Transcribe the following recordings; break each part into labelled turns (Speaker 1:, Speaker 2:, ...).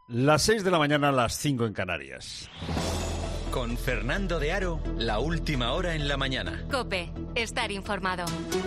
Speaker 1: Las 6 de la mañana, las 5 en Canarias.
Speaker 2: Con Fernando de Aro, la última hora en la mañana.
Speaker 3: COPE, estar informado.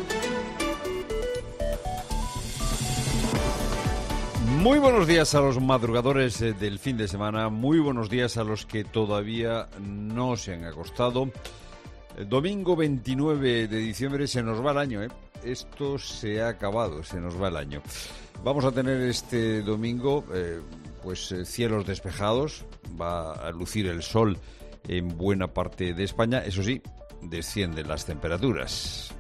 Speaker 1: Muy buenos días a los madrugadores del fin de semana. Muy buenos días a los que todavía no se han acostado. El domingo 29 de diciembre se nos va el año, ¿eh? Esto se ha acabado, se nos va el año. Vamos a tener este domingo cielos despejados, va a lucir el sol en buena parte de España. Eso sí, descienden las temperaturas.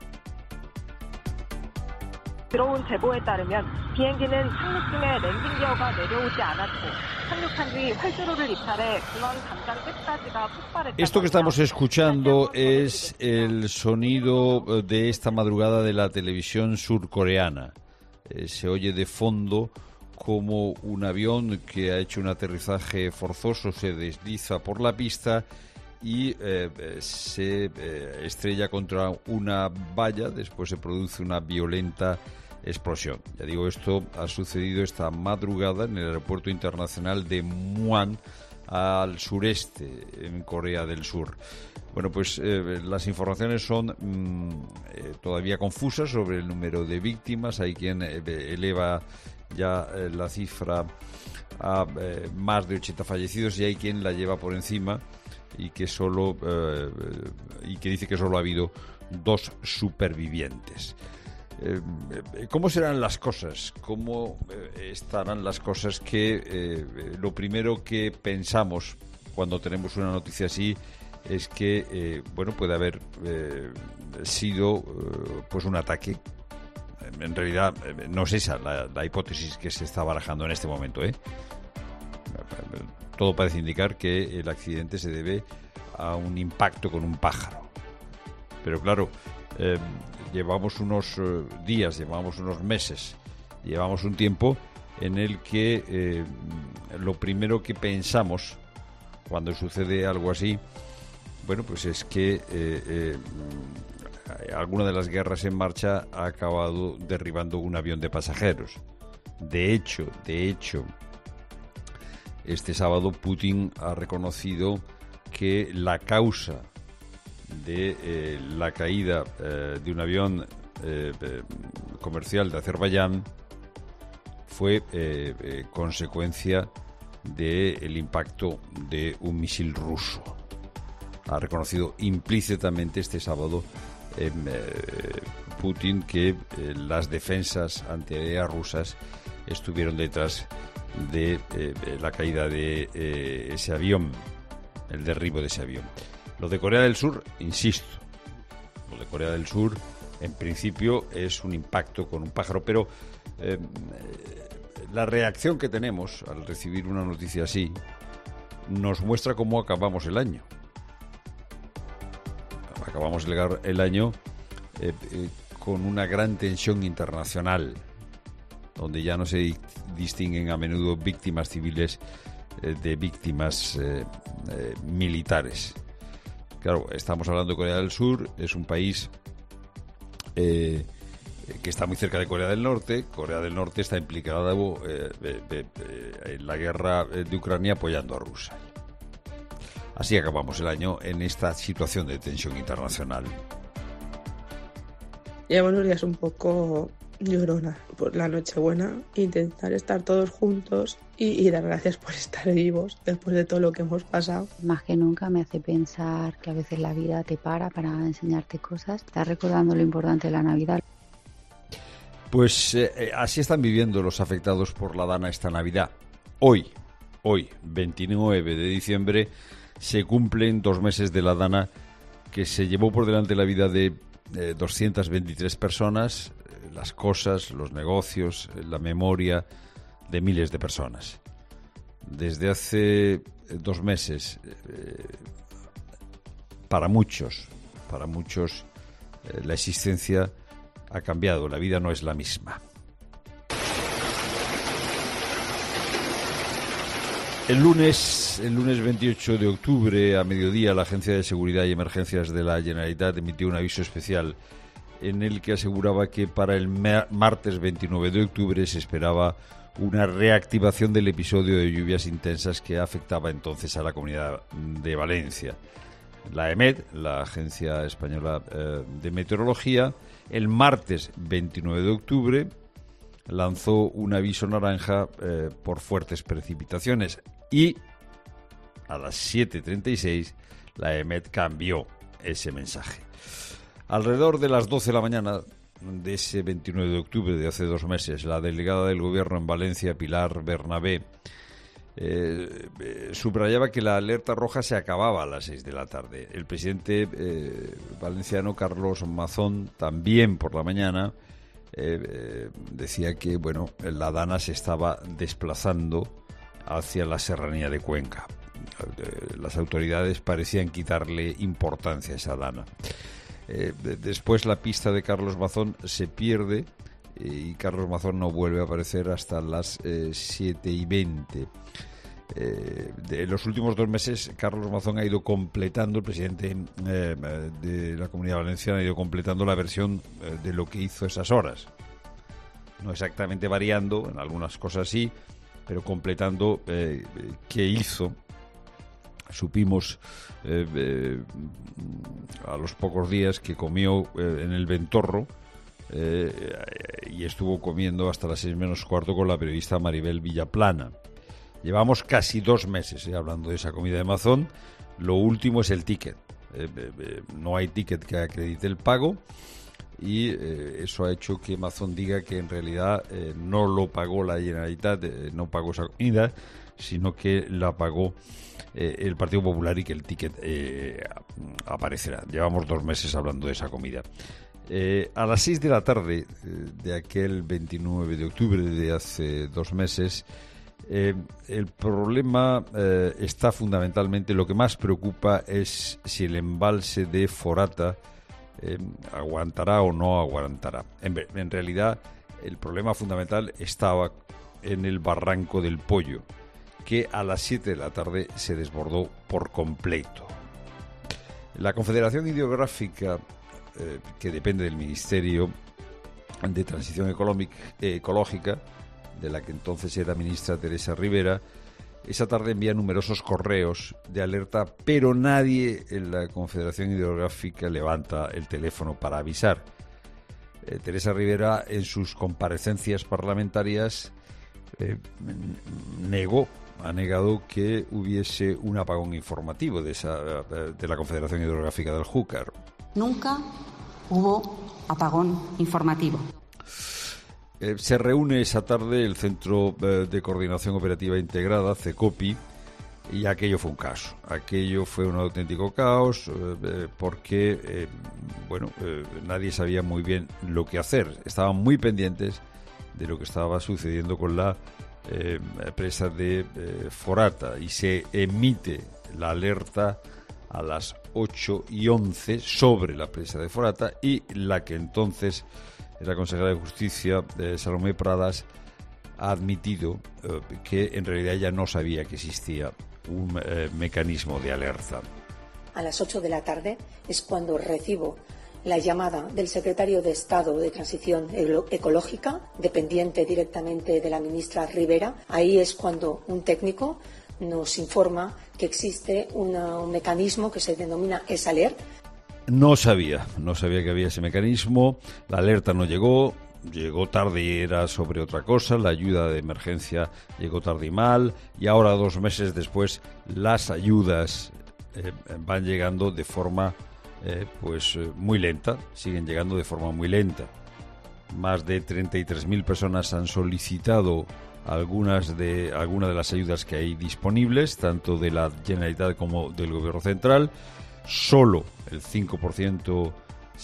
Speaker 4: 들어온 제보에 따르면 비행기는 착륙중에 랜딩 기어가 내려오지 않았고 착륙한 뒤 활주로를 이탈해 공항 담장 끝까지가 폭발했다.
Speaker 1: Esto que estamos escuchando es el sonido de esta madrugada de la televisión surcoreana. Se oye de fondo como un avión que ha hecho un aterrizaje forzoso se desliza por la pista y se estrella contra una valla. Después se produce una violenta explosión. Ya digo, esto ha sucedido esta madrugada en el aeropuerto internacional de Muan, al sureste, en Corea del Sur. Bueno, pues las informaciones son todavía confusas sobre el número de víctimas. Hay quien eleva ya la cifra a más de 80 fallecidos y hay quien la lleva por encima y que dice que solo ha habido 2 supervivientes. ¿Cómo serán las cosas? ¿Cómo estarán las cosas que lo primero que pensamos cuando tenemos una noticia así es que puede haber sido un ataque? En realidad no es esa la hipótesis que se está barajando en este momento, ¿eh? Todo parece indicar que el accidente se debe a un impacto con un pájaro. Pero claro, llevamos unos días, llevamos unos meses, llevamos un tiempo en el que lo primero que pensamos cuando sucede algo así, es que alguna de las guerras en marcha ha acabado derribando un avión de pasajeros. De hecho, este sábado Putin ha reconocido que la causa de la caída de un avión comercial de Azerbaiyán fue consecuencia del impacto de un misil ruso. Ha reconocido implícitamente este sábado Putin que las defensas antiaéreas rusas estuvieron detrás de la caída de ese avión, el derribo de ese avión. Lo de Corea del Sur, insisto, lo de Corea del Sur en principio es un impacto con un pájaro, pero la reacción que tenemos al recibir una noticia así nos muestra cómo acabamos el año. Acabamos el año con una gran tensión internacional, donde ya no se distinguen a menudo víctimas civiles de víctimas militares. Claro, estamos hablando de Corea del Sur, es un país que está muy cerca de Corea del Norte. Corea del Norte está implicada en la guerra de Ucrania apoyando a Rusia. Así acabamos el año en esta situación de tensión internacional.
Speaker 5: Llevo unos días un poco llorona por la Nochebuena, intentar estar todos juntos y dar gracias por estar vivos después de todo lo que hemos pasado.
Speaker 6: Más que nunca me hace pensar que a veces la vida te para enseñarte cosas. Estás recordando lo importante de la Navidad.
Speaker 1: Pues así están viviendo los afectados por la Dana esta Navidad. Hoy, 29 de diciembre, se cumplen 2 meses de la Dana, que se llevó por delante la vida de 223 personas, las cosas, los negocios, la memoria de miles de personas. Desde hace 2 meses, para muchos, la existencia ha cambiado, la vida no es la misma. El lunes 28 de octubre, a mediodía, la Agencia de Seguridad y Emergencias de la Generalitat emitió un aviso especial en el que aseguraba que para el martes 29 de octubre se esperaba una reactivación del episodio de lluvias intensas que afectaba entonces a la Comunidad de Valencia. La EMET, la Agencia Española de Meteorología, el martes 29 de octubre lanzó un aviso naranja por fuertes precipitaciones y a las 7:36 la EMET cambió ese mensaje. Alrededor de las 12 de la mañana de ese 29 de octubre de hace 2 meses, la delegada del Gobierno en Valencia, Pilar Bernabé, subrayaba que la alerta roja se acababa a las 6 de la tarde. El presidente valenciano, Carlos Mazón, también por la mañana, decía que la Dana se estaba desplazando hacia la serranía de Cuenca. Las autoridades parecían quitarle importancia a esa Dana. Después la pista de Carlos Mazón se pierde y Carlos Mazón no vuelve a aparecer hasta las 7:20. En los últimos 2 meses Carlos Mazón ha ido completando, el presidente de la Comunidad Valenciana ha ido completando la versión de lo que hizo esas horas. No exactamente variando, en algunas cosas sí, pero completando qué hizo. Supimos a los pocos días que comió en el Ventorro y estuvo comiendo hasta las 6 menos cuarto con la periodista Maribel Villaplana. Llevamos casi 2 meses hablando de esa comida de Mazón. Lo último es el ticket. No hay ticket que acredite el pago y eso ha hecho que Mazón diga que en realidad no lo pagó la Generalitat, no pagó esa comida, sino que la pagó el Partido Popular y que el ticket aparecerá. Llevamos 2 meses hablando de esa comida. A las 6 de la tarde de aquel 29 de octubre de hace 2 meses, el problema está fundamentalmente, lo que más preocupa es si el embalse de Forata aguantará o no aguantará. En realidad, el problema fundamental estaba en el barranco del Pollo, que a las 7 de la tarde se desbordó por completo. La Confederación Hidrográfica, que depende del Ministerio de Transición Ecológica, de la que entonces era ministra Teresa Rivera, esa tarde envía numerosos correos de alerta, pero nadie en la Confederación Hidrográfica levanta el teléfono para avisar. Teresa Rivera, en sus comparecencias parlamentarias, ha negado que hubiese un apagón informativo de la Confederación Hidrográfica del Júcar.
Speaker 7: Nunca hubo apagón informativo.
Speaker 1: Se reúne esa tarde el Centro de Coordinación Operativa Integrada, CECOPI, y aquello fue un caos. Aquello fue un auténtico caos porque nadie sabía muy bien lo que hacer. Estaban muy pendientes de lo que estaba sucediendo con la presa de Forata y se emite la alerta a las 8:11 sobre la presa de Forata y la que entonces era consejera de Justicia, Salomé Pradas, ha admitido que en realidad ella no sabía que existía un mecanismo de alerta.
Speaker 8: A las 8 de la tarde es cuando recibo la llamada del secretario de Estado de Transición Ecológica, dependiente directamente de la ministra Rivera. Ahí es cuando un técnico nos informa que existe un mecanismo que se denomina ESALERT.
Speaker 1: No sabía que había ese mecanismo, la alerta no llegó tarde y era sobre otra cosa, la ayuda de emergencia llegó tarde y mal, y ahora 2 meses después las ayudas van llegando de forma muy lenta, siguen llegando de forma muy lenta. Más de 33.000 personas han solicitado algunas de las ayudas que hay disponibles, tanto de la Generalitat como del Gobierno Central. Solo el 5%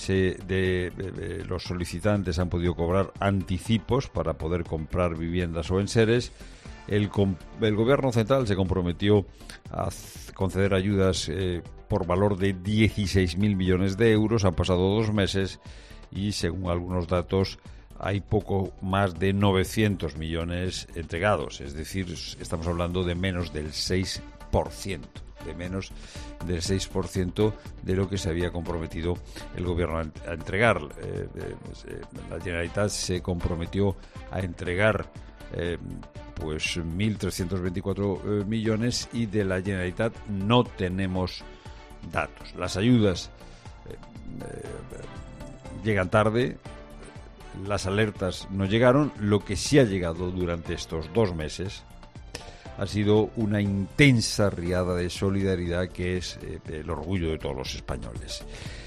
Speaker 1: de los solicitantes han podido cobrar anticipos para poder comprar viviendas o enseres. El Gobierno Central se comprometió a conceder ayudas por valor de 16.000 millones de euros. Han pasado 2 meses y, según algunos datos, hay poco más de 900 millones entregados. Es decir, estamos hablando de menos del 6%. de menos del 6% de lo que se había comprometido el gobierno a entregar. La Generalitat se comprometió a entregar pues 1.324 millones y de la Generalitat no tenemos datos. Las ayudas llegan tarde, las alertas no llegaron. Lo que sí ha llegado durante estos 2 meses ha sido una intensa riada de solidaridad que es el orgullo de todos los españoles.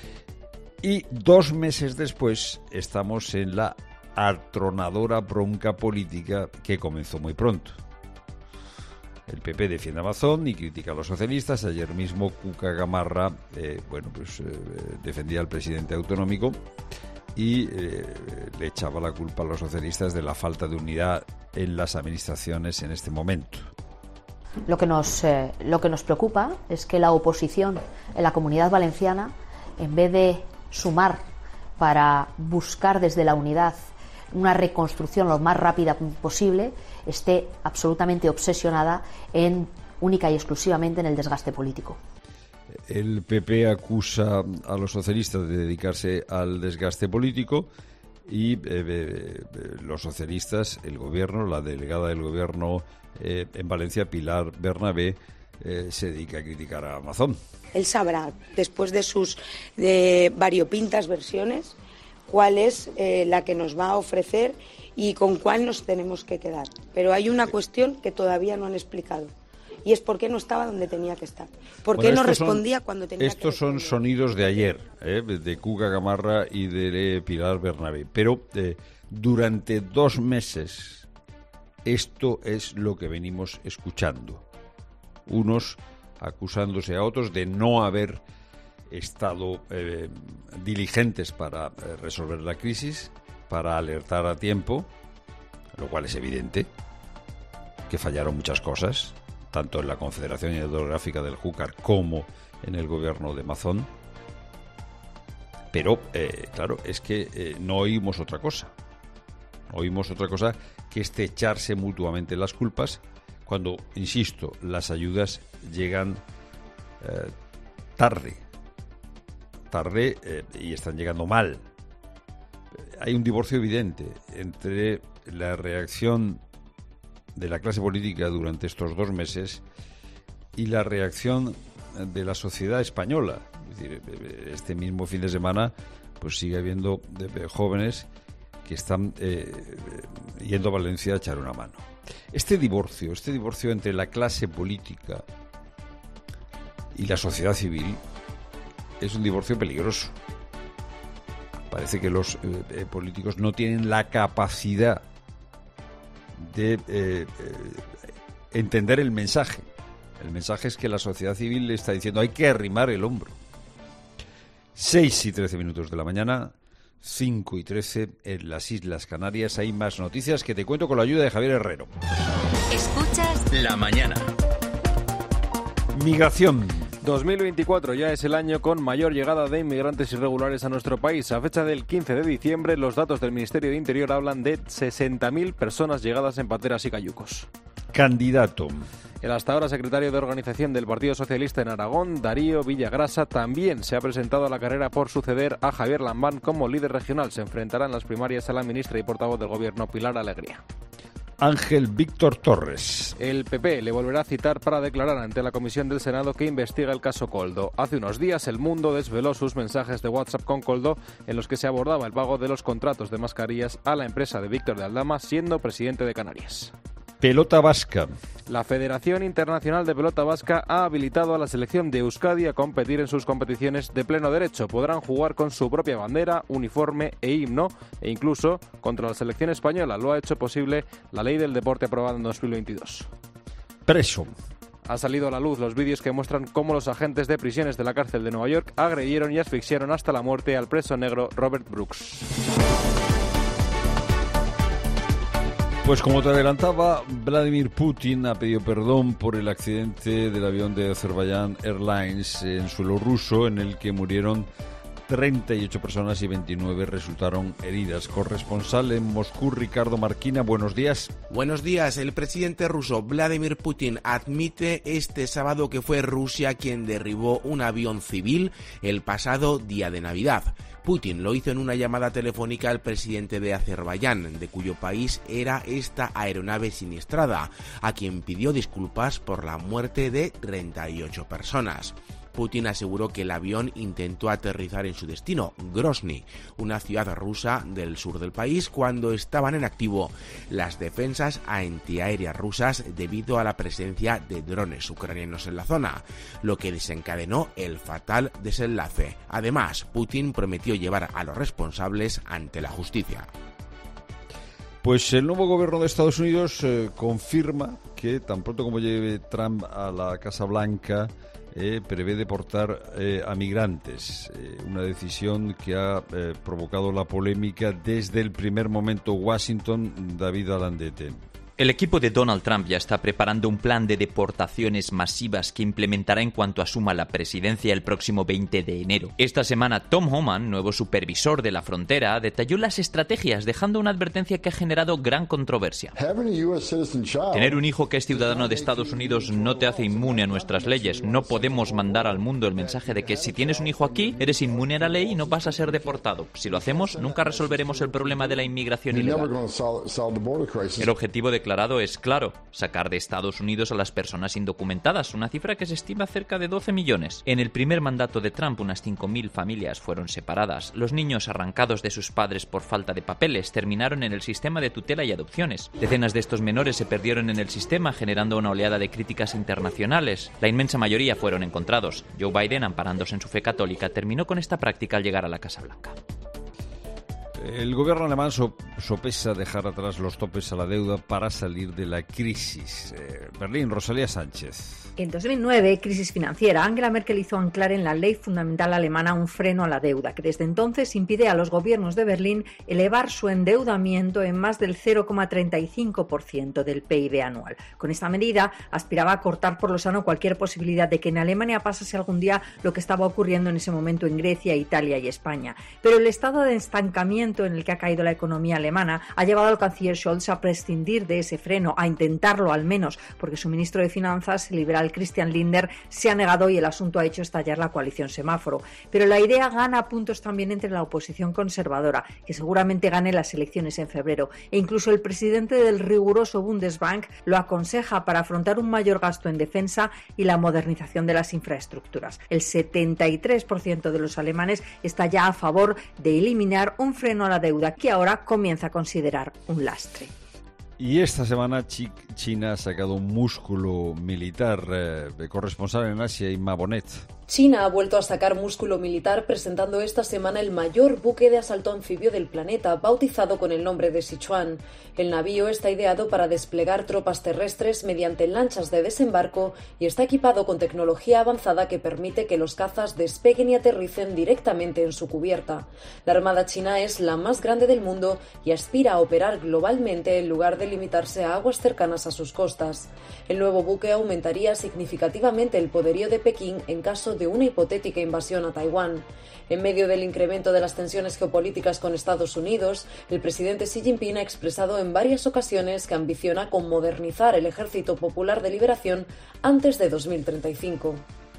Speaker 1: Y 2 meses después estamos en la atronadora bronca política que comenzó muy pronto. El PP defiende a Mazón y critica a los socialistas. Ayer mismo Cuca Gamarra defendía al presidente autonómico y le echaba la culpa a los socialistas de la falta de unidad en las administraciones en este momento.
Speaker 9: Lo que nos preocupa es que la oposición en la Comunidad Valenciana, en vez de sumar para buscar desde la unidad una reconstrucción lo más rápida posible, esté absolutamente obsesionada única y exclusivamente en el desgaste político.
Speaker 1: El PP acusa a los socialistas de dedicarse al desgaste político y los socialistas, el gobierno, la delegada del gobierno en Valencia, Pilar Bernabé, se dedica a criticar a Mazón.
Speaker 10: Él sabrá, después de sus variopintas versiones, cuál es la que nos va a ofrecer y con cuál nos tenemos que quedar. Pero hay una cuestión que todavía no han explicado, y es por qué no estaba donde tenía que estar. ¿Por qué no respondía cuando tenía que responder?
Speaker 1: Estos son sonidos de ayer, de Cuca Gamarra y de Pilar Bernabé. Pero durante 2 meses esto es lo que venimos escuchando. Unos acusándose a otros de no haber estado diligentes para resolver la crisis, para alertar a tiempo, lo cual es evidente que fallaron muchas cosas, tanto en la Confederación Hidrográfica del Júcar como en el gobierno de Mazón. Pero, claro, es que no oímos otra cosa. No oímos otra cosa que echarse mutuamente las culpas cuando, insisto, las ayudas llegan tarde y están llegando mal. Hay un divorcio evidente entre la reacción de la clase política durante estos 2 meses y la reacción de la sociedad española. Es decir, este mismo fin de semana pues sigue habiendo jóvenes que están yendo a Valencia a echar una mano. Este divorcio entre la clase política y la sociedad civil es un divorcio peligroso. Parece que los políticos no tienen la capacidad de entender el mensaje. El mensaje es que la sociedad civil le está diciendo hay que arrimar el hombro. 6:13 de la mañana, 5:13 en las Islas Canarias. Hay más noticias que te cuento con la ayuda de Javier Herrero.
Speaker 2: Escuchas La Mañana.
Speaker 1: Migración.
Speaker 11: 2024 ya es el año con mayor llegada de inmigrantes irregulares a nuestro país. A fecha del 15 de diciembre, los datos del Ministerio de Interior hablan de 60.000 personas llegadas en pateras y cayucos.
Speaker 1: Candidato.
Speaker 11: El hasta ahora secretario de Organización del Partido Socialista en Aragón, Darío Villagrasa, también se ha presentado a la carrera por suceder a Javier Lambán como líder regional. Se enfrentará en las primarias a la ministra y portavoz del Gobierno, Pilar Alegría.
Speaker 1: Ángel Víctor Torres.
Speaker 11: El PP le volverá a citar para declarar ante la comisión del Senado que investiga el caso Koldo. Hace unos días El Mundo desveló sus mensajes de WhatsApp con Koldo en los que se abordaba el pago de los contratos de mascarillas a la empresa de Víctor de Aldama siendo presidente de Canarias.
Speaker 1: Pelota vasca.
Speaker 11: La Federación Internacional de Pelota Vasca ha habilitado a la selección de Euskadi a competir en sus competiciones de pleno derecho. Podrán jugar con su propia bandera, uniforme e himno, e incluso contra la selección española. Lo ha hecho posible la Ley del Deporte aprobada en 2022.
Speaker 1: Preso.
Speaker 11: Ha salido a la luz los vídeos que muestran cómo los agentes de prisiones de la cárcel de Nueva York agredieron y asfixiaron hasta la muerte al preso negro Robert Brooks.
Speaker 1: Pues como te adelantaba, Vladimir Putin ha pedido perdón por el accidente del avión de Azerbaiyán Airlines en suelo ruso en el que murieron 38 personas y 29 resultaron heridas. Corresponsal en Moscú, Ricardo Marquina, buenos días.
Speaker 12: Buenos días. El presidente ruso Vladimir Putin admite este sábado que fue Rusia quien derribó un avión civil el pasado día de Navidad. Putin lo hizo en una llamada telefónica al presidente de Azerbaiyán, de cuyo país era esta aeronave siniestrada, a quien pidió disculpas por la muerte de 38 personas. Putin aseguró que el avión intentó aterrizar en su destino, Grozny, una ciudad rusa del sur del país, cuando estaban en activo las defensas antiaéreas rusas debido a la presencia de drones ucranianos en la zona, lo que desencadenó el fatal desenlace. Además, Putin prometió llevar a los responsables ante la justicia.
Speaker 1: Pues el nuevo gobierno de Estados Unidos confirma que tan pronto como llegue Trump a la Casa Blanca, prevé deportar a migrantes, una decisión que ha provocado la polémica desde el primer momento. Washington, David Alandete.
Speaker 13: El equipo de Donald Trump ya está preparando un plan de deportaciones masivas que implementará en cuanto asuma la presidencia el próximo 20 de enero. Esta semana, Tom Homan, nuevo supervisor de la frontera, detalló las estrategias, dejando una advertencia que ha generado gran controversia. Tener un hijo que es ciudadano de Estados Unidos no te hace inmune a nuestras leyes. No podemos mandar al mundo el mensaje de que si tienes un hijo aquí, eres inmune a la ley y no vas a ser deportado. Si lo hacemos, nunca resolveremos el problema de la inmigración ilegal. El objetivo declarado es claro: sacar de Estados Unidos a las personas indocumentadas, una cifra que se estima cerca de 12 millones. En el primer mandato de Trump, unas 5.000 familias fueron separadas. Los niños arrancados de sus padres por falta de papeles terminaron en el sistema de tutela y adopciones. Decenas de estos menores se perdieron en el sistema, generando una oleada de críticas internacionales. La inmensa mayoría fueron encontrados. Joe Biden, amparándose en su fe católica, terminó con esta práctica al llegar a la Casa Blanca.
Speaker 1: El gobierno alemán sopesa dejar atrás los topes a la deuda para salir de la crisis. Berlín, Rosalía Sánchez.
Speaker 14: En 2009, crisis financiera, Angela Merkel hizo anclar en la ley fundamental alemana un freno a la deuda, que desde entonces impide a los gobiernos de Berlín elevar su endeudamiento en más del 0,35% del PIB anual. Con esta medida, aspiraba a cortar por lo sano cualquier posibilidad de que en Alemania pasase algún día lo que estaba ocurriendo en ese momento en Grecia, Italia y España. Pero el estado de estancamiento en el que ha caído la economía alemana ha llevado al canciller Scholz a prescindir de ese freno, a intentarlo al menos, porque su ministro de Finanzas, el liberal Christian Lindner, se ha negado y el asunto ha hecho estallar la coalición semáforo. Pero la idea gana puntos también entre la oposición conservadora, que seguramente gane las elecciones en febrero, e incluso el presidente del riguroso Bundesbank lo aconseja para afrontar un mayor gasto en defensa y la modernización de las infraestructuras. El 73% de los alemanes está ya a favor de eliminar un freno a la deuda que ahora comienza a considerar un lastre.
Speaker 1: Y esta semana China ha sacado un músculo militar. Corresponsal en Asia, Inma Bonet.
Speaker 15: China ha vuelto a sacar músculo militar presentando esta semana el mayor buque de asalto anfibio del planeta, bautizado con el nombre de Sichuan. El navío está ideado para desplegar tropas terrestres mediante lanchas de desembarco y está equipado con tecnología avanzada que permite que los cazas despeguen y aterricen directamente en su cubierta. La Armada china es la más grande del mundo y aspira a operar globalmente en lugar de limitarse a aguas cercanas a sus costas. El nuevo buque aumentaría significativamente el poderío de Pekín en caso de una hipotética invasión a Taiwán. En medio del incremento de las tensiones geopolíticas con Estados Unidos, el presidente Xi Jinping ha expresado en varias ocasiones que ambiciona con modernizar el Ejército Popular de Liberación antes de 2035.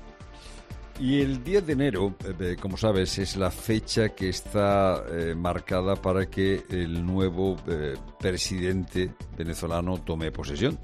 Speaker 1: Y el 10 de enero, como sabes, es la fecha que está marcada para que el nuevo presidente venezolano tome posesión,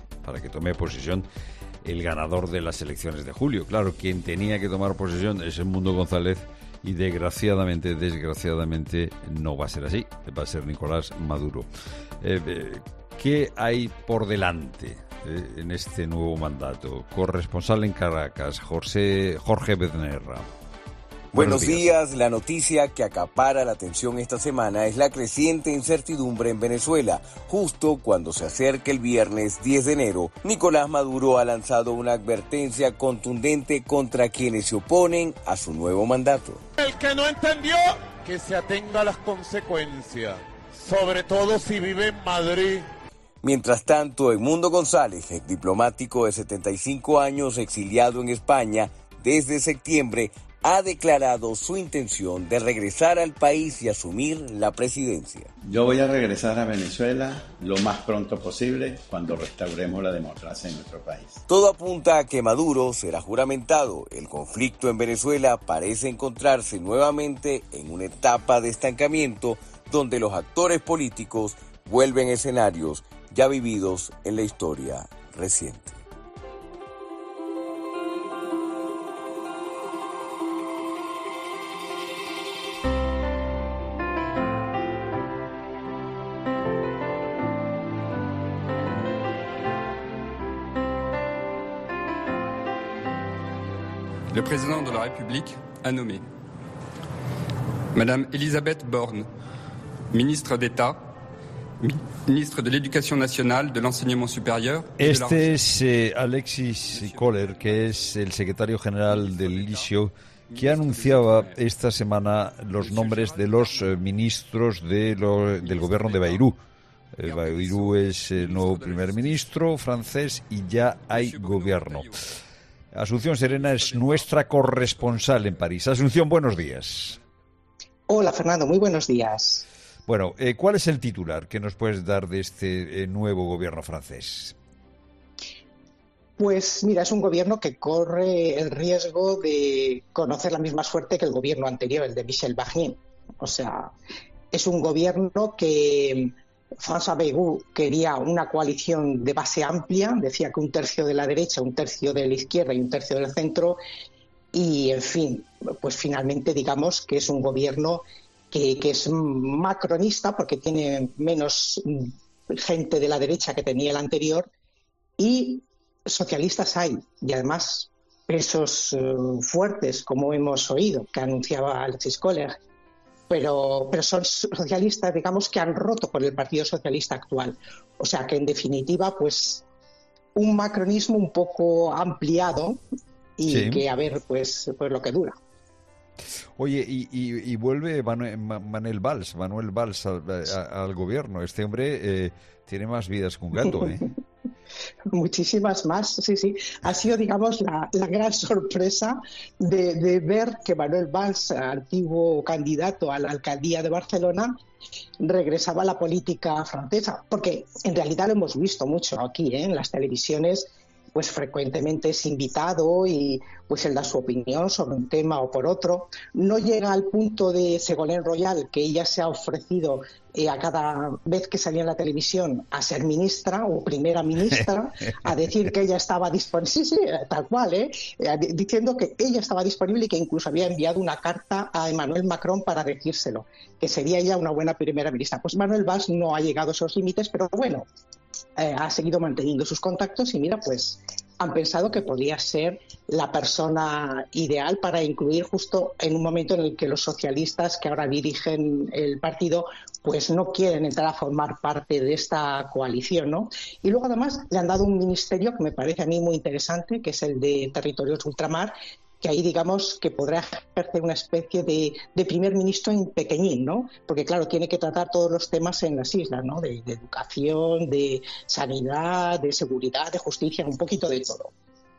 Speaker 1: el ganador de las elecciones de julio. Claro, quien tenía que tomar posesión es Edmundo González y desgraciadamente no va a ser así, va a ser Nicolás Maduro. ¿Qué hay por delante en este nuevo mandato? Corresponsal en Caracas, Jorge Bednerra.
Speaker 16: Buenos días. La noticia que acapara la atención esta semana es la creciente incertidumbre en Venezuela. Justo cuando se acerca el viernes 10 de enero, Nicolás Maduro ha lanzado una advertencia contundente contra quienes se oponen a su nuevo mandato.
Speaker 17: El que no entendió, que se atenga a las consecuencias, sobre todo si vive en Madrid.
Speaker 16: Mientras tanto, Edmundo González, diplomático de 75 años exiliado en España desde septiembre, ha declarado su intención de regresar al país y asumir la presidencia.
Speaker 18: Yo voy a regresar a Venezuela lo más pronto posible cuando restauremos la democracia en nuestro país.
Speaker 16: Todo apunta a que Maduro será juramentado. El conflicto en Venezuela parece encontrarse nuevamente en una etapa de estancamiento donde los actores políticos vuelven escenarios ya vividos en la historia reciente.
Speaker 19: Le président de la République a nommé Madame Elisabeth Borne, ministre d'État, ministre de l'Éducation nationale, de l'Enseignement supérieur.
Speaker 1: Este es Alexis Kohler, que es el secretario general del LISIO, que anunciaba esta semana los nombres de los ministros del gobierno de Bayrou. Bayrou es el nuevo primer ministro francés y ya hay gobierno. Asunción Serena es nuestra corresponsal en París. Asunción, buenos días.
Speaker 20: Hola, Fernando, muy buenos días.
Speaker 1: Bueno, ¿cuál es el titular que nos puedes dar de este nuevo gobierno francés?
Speaker 20: Pues mira, es un gobierno que corre el riesgo de conocer la misma suerte que el gobierno anterior, el de Michel Barnier. O sea, es un gobierno que François Bayrou quería una coalición de base amplia, decía que un tercio de la derecha, un tercio de la izquierda y un tercio del centro, y en fin, pues finalmente digamos que es un gobierno que es macronista porque tiene menos gente de la derecha que tenía el anterior, y socialistas hay, y además pesos fuertes, como hemos oído, que anunciaba Alexis Kohler. Pero son socialistas, digamos, que han roto con el Partido Socialista actual. O sea que, en definitiva, pues un macronismo un poco ampliado y sí, que a ver, pues lo que dura.
Speaker 1: Oye, y vuelve Manuel Valls al gobierno. Este hombre tiene más vidas que un gato, ¿eh?
Speaker 20: Muchísimas más, sí. Ha sido, digamos, la gran sorpresa de ver que Manuel Valls, antiguo candidato a la alcaldía de Barcelona, regresaba a la política francesa, porque en realidad lo hemos visto mucho aquí, en las televisiones, pues frecuentemente es invitado y pues él da su opinión sobre un tema o por otro. No llega al punto de Ségolène Royal, que ella se ha ofrecido a cada vez que salía en la televisión a ser ministra o primera ministra, a decir que ella estaba disponible, sí, tal cual, diciendo que ella estaba disponible y que incluso había enviado una carta a Emmanuel Macron para decírselo, que sería ella una buena primera ministra. Pues Manuel Valls no ha llegado a esos límites, pero bueno, ha seguido manteniendo sus contactos y mira, pues han pensado que podía ser la persona ideal para incluir justo en un momento en el que los socialistas que ahora dirigen el partido pues no quieren entrar a formar parte de esta coalición, ¿no? Y luego además le han dado un ministerio que me parece a mí muy interesante, que es el de Territorios Ultramar, que ahí digamos que podrá ejercer una especie de primer ministro en pequeñín, ¿no? Porque claro, tiene que tratar todos los temas en las islas, ¿no? De educación, de sanidad, de seguridad, de justicia, un poquito de todo.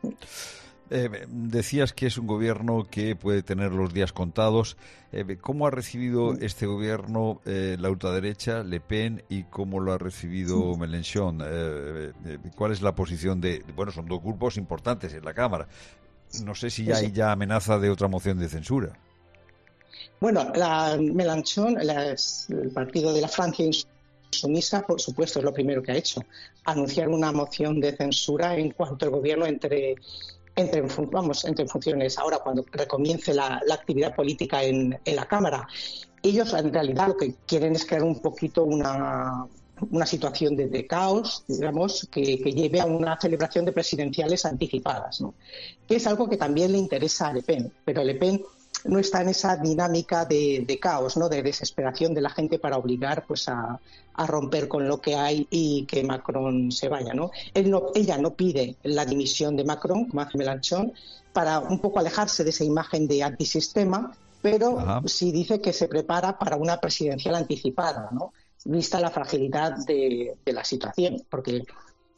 Speaker 1: Decías que es un gobierno que puede tener los días contados. ¿Cómo ha recibido este gobierno la ultraderecha, Le Pen, y cómo lo ha recibido Mélenchon? ¿Cuál es la posición de...? Bueno, son dos grupos importantes en la Cámara. No sé si hay ya amenaza de otra moción de censura.
Speaker 20: Bueno, Mélenchon, el partido de la Francia insumisa, por supuesto, es lo primero que ha hecho. Anunciar una moción de censura en cuanto el gobierno entre en funciones ahora, cuando recomience la actividad política en la Cámara. Ellos, en realidad, lo que quieren es crear un poquito una situación de caos, digamos, que lleve a una celebración de presidenciales anticipadas, ¿no? Que es algo que también le interesa a Le Pen, pero Le Pen no está en esa dinámica de caos, ¿no? De desesperación de la gente para obligar pues a romper con lo que hay y que Macron se vaya, ¿no? Ella no pide la dimisión de Macron, como hace Mélenchon, para un poco alejarse de esa imagen de antisistema, pero sí dice que se prepara para una presidencial anticipada, ¿no? Vista la fragilidad de la situación, porque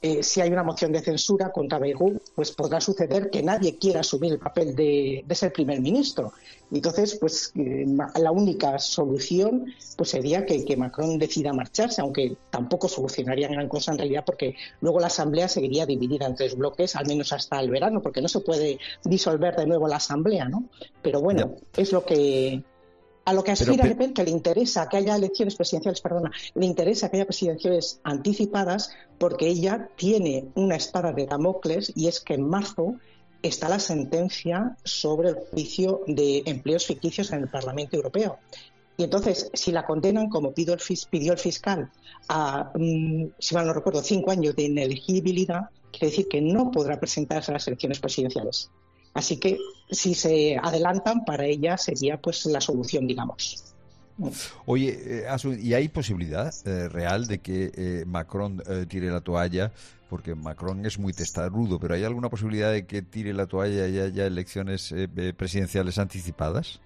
Speaker 20: si hay una moción de censura contra Bayrou, pues podrá suceder que nadie quiera asumir el papel de ser primer ministro. Entonces, pues la única solución pues sería que Macron decida marcharse, aunque tampoco solucionaría gran cosa en realidad, porque luego la Asamblea seguiría dividida en 3 bloques, al menos hasta el verano, porque no se puede disolver de nuevo la Asamblea, ¿no? Pero bueno, es lo que... A lo que aspira Le Pen, que le interesa que haya elecciones presidenciales, le interesa que haya presidenciales anticipadas, porque ella tiene una espada de Damocles, y es que en marzo está la sentencia sobre el juicio de empleos ficticios en el Parlamento Europeo. Y entonces, si la condenan, como pidió el fiscal, a, si mal no recuerdo, 5 años de inelegibilidad, quiere decir que no podrá presentarse a las elecciones presidenciales. Así que si se adelantan, para ella sería pues la solución, digamos.
Speaker 1: Oye, ¿y hay posibilidad real de que Macron tire la toalla? Porque Macron es muy testarudo, pero ¿hay alguna posibilidad de que tire la toalla y haya elecciones presidenciales anticipadas?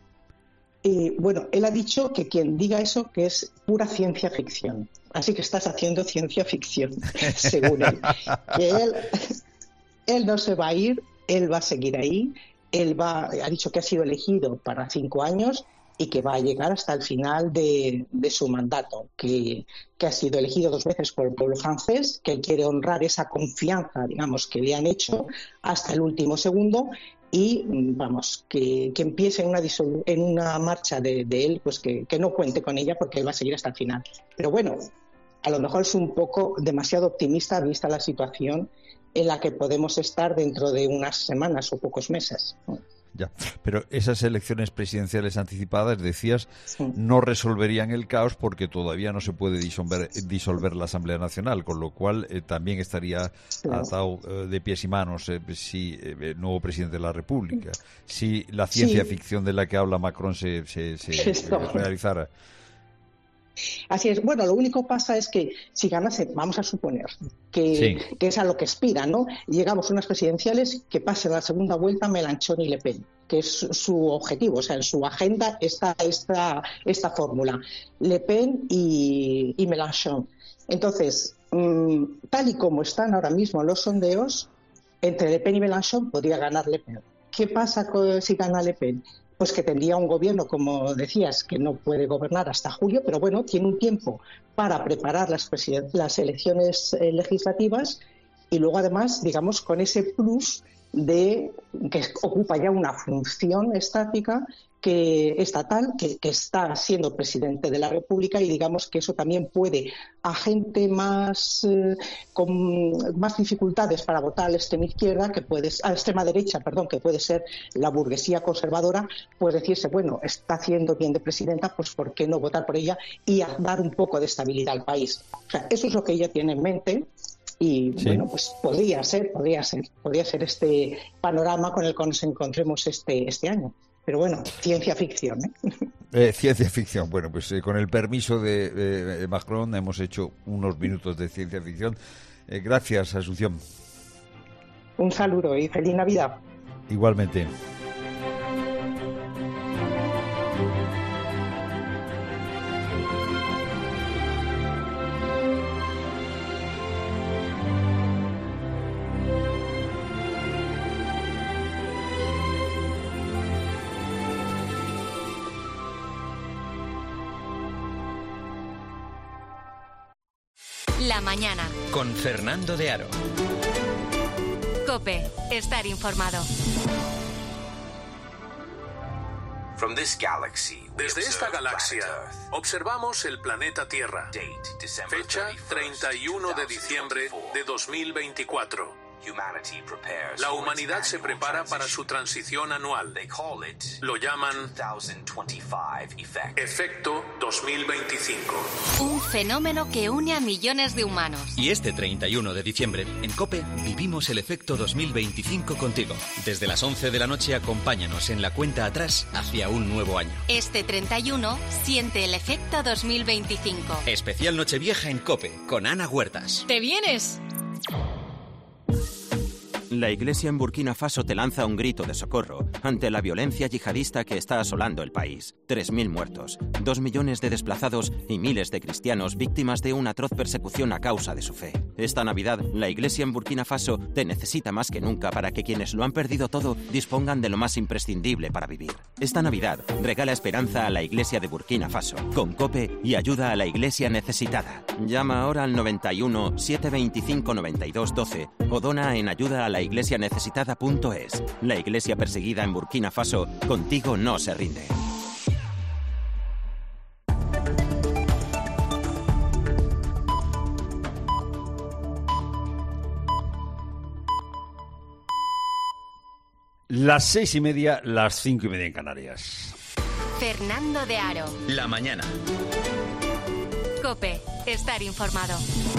Speaker 20: Bueno, él ha dicho que quien diga eso que es pura ciencia ficción. Así que estás haciendo ciencia ficción, según él. Que él no se va a ir. Él va a seguir ahí, ha dicho que ha sido elegido para 5 años y que va a llegar hasta el final de su mandato, que ha sido elegido 2 veces por el pueblo francés, que él quiere honrar esa confianza, digamos, que le han hecho hasta el último segundo, y vamos, que empiece en una marcha de él, pues que no cuente con ella, porque él va a seguir hasta el final. Pero bueno, a lo mejor es un poco demasiado optimista vista la situación en la que podemos estar dentro de unas semanas o pocos meses.
Speaker 1: Ya, pero esas elecciones presidenciales anticipadas, decías, no resolverían el caos porque todavía no se puede disolver la Asamblea Nacional, con lo cual también estaría atado de pies y manos si el nuevo presidente de la República, si la ciencia ficción de la que habla Macron se realizara.
Speaker 20: Así es. Bueno, lo único pasa es que si ganase, vamos a suponer que es a lo que aspira, ¿no? Llegamos a unas presidenciales, que pase la segunda vuelta Mélenchon y Le Pen, que es su objetivo, o sea, en su agenda está esta fórmula, Le Pen y Mélenchon. Entonces, tal y como están ahora mismo los sondeos, entre Le Pen y Mélenchon podría ganar Le Pen. ¿Qué pasa si gana Le Pen? Pues que tendría un gobierno, como decías, que no puede gobernar hasta julio, pero bueno, tiene un tiempo para preparar las elecciones legislativas, y luego además, digamos, con ese plus de que ocupa ya una función estatal que está siendo presidente de la República, y digamos que eso también puede a gente con más dificultades para votar a la extrema izquierda, a la extrema derecha, que puede ser la burguesía conservadora, pues decirse, bueno, está haciendo bien de presidenta, pues ¿por qué no votar por ella y dar un poco de estabilidad al país? O sea, eso es lo que ella tiene en mente. Y bueno, pues podría ser este panorama con el que nos encontremos este año. Pero bueno, ciencia ficción,
Speaker 1: ciencia ficción. Bueno, pues con el permiso de Macron hemos hecho unos minutos de ciencia ficción. Gracias, Asunción.
Speaker 20: Un saludo y feliz Navidad.
Speaker 1: Igualmente.
Speaker 3: La mañana.
Speaker 2: Con Fernando de Aro.
Speaker 3: COPE. Estar informado.
Speaker 21: Desde esta galaxia observamos el planeta Tierra. Fecha 31 de diciembre de 2024. La humanidad se prepara para su transición anual. Lo llaman Efecto 2025.
Speaker 3: Un fenómeno que une a millones de humanos.
Speaker 2: Y este 31 de diciembre, en COPE, vivimos el Efecto 2025 contigo. Desde las 11 de la noche, acompáñanos en la cuenta atrás hacia un nuevo año.
Speaker 3: Este 31, siente el Efecto 2025.
Speaker 2: Especial Nochevieja en COPE, con Ana Huertas.
Speaker 3: ¿Te vienes?
Speaker 22: La iglesia en Burkina Faso te lanza un grito de socorro ante la violencia yihadista que está asolando el país. 3.000 muertos, 2 millones de desplazados y miles de cristianos víctimas de una atroz persecución a causa de su fe. Esta Navidad, la Iglesia en Burkina Faso te necesita más que nunca para que quienes lo han perdido todo dispongan de lo más imprescindible para vivir. Esta Navidad, regala esperanza a la Iglesia de Burkina Faso, con COPE y ayuda a la Iglesia necesitada. Llama ahora al 91 725 92 12 o dona en ayudaalaiglesianecesitada.es. La Iglesia perseguida en Burkina Faso, contigo no se rinde.
Speaker 1: Las 6:30, las 5:30 en Canarias.
Speaker 3: Fernando de Aro.
Speaker 2: La mañana.
Speaker 3: COPE. Estar informado.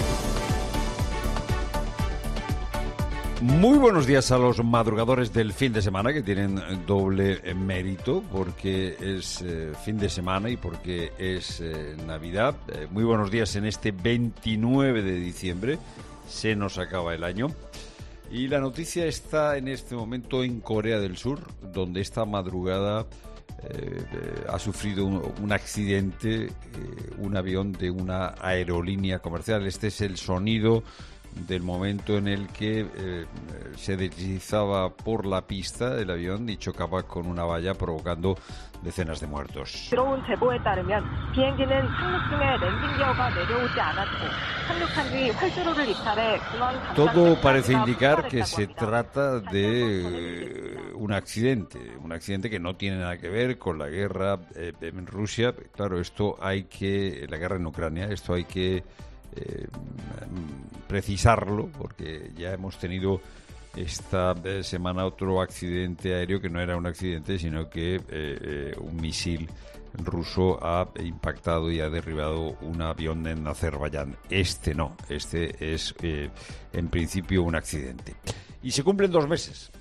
Speaker 1: Muy buenos días a los madrugadores del fin de semana, que tienen doble mérito porque es fin de semana y porque es Navidad. Muy buenos días en este 29 de diciembre. Se nos acaba el año. Y la noticia está en este momento en Corea del Sur, donde esta madrugada ha sufrido un accidente, un avión de una aerolínea comercial. Este es el sonido del momento en el que se deslizaba por la pista el avión y chocaba con una valla, provocando decenas de muertos.
Speaker 4: 들어온 제보에 따르면 비행기는 착륙 중에 랜딩 기어가 내려오지 않았고 착륙한 뒤 활주로를 이탈해 공항
Speaker 1: Todo parece indicar que se trata de un accidente que no tiene nada que ver con la guerra en Rusia. Claro, la guerra en Ucrania, esto hay que precisarlo, porque ya hemos tenido esta semana otro accidente aéreo que no era un accidente, sino que un misil ruso ha impactado y ha derribado un avión en Azerbaiyán. Este no, este es en principio un accidente. Y se cumplen 2 meses,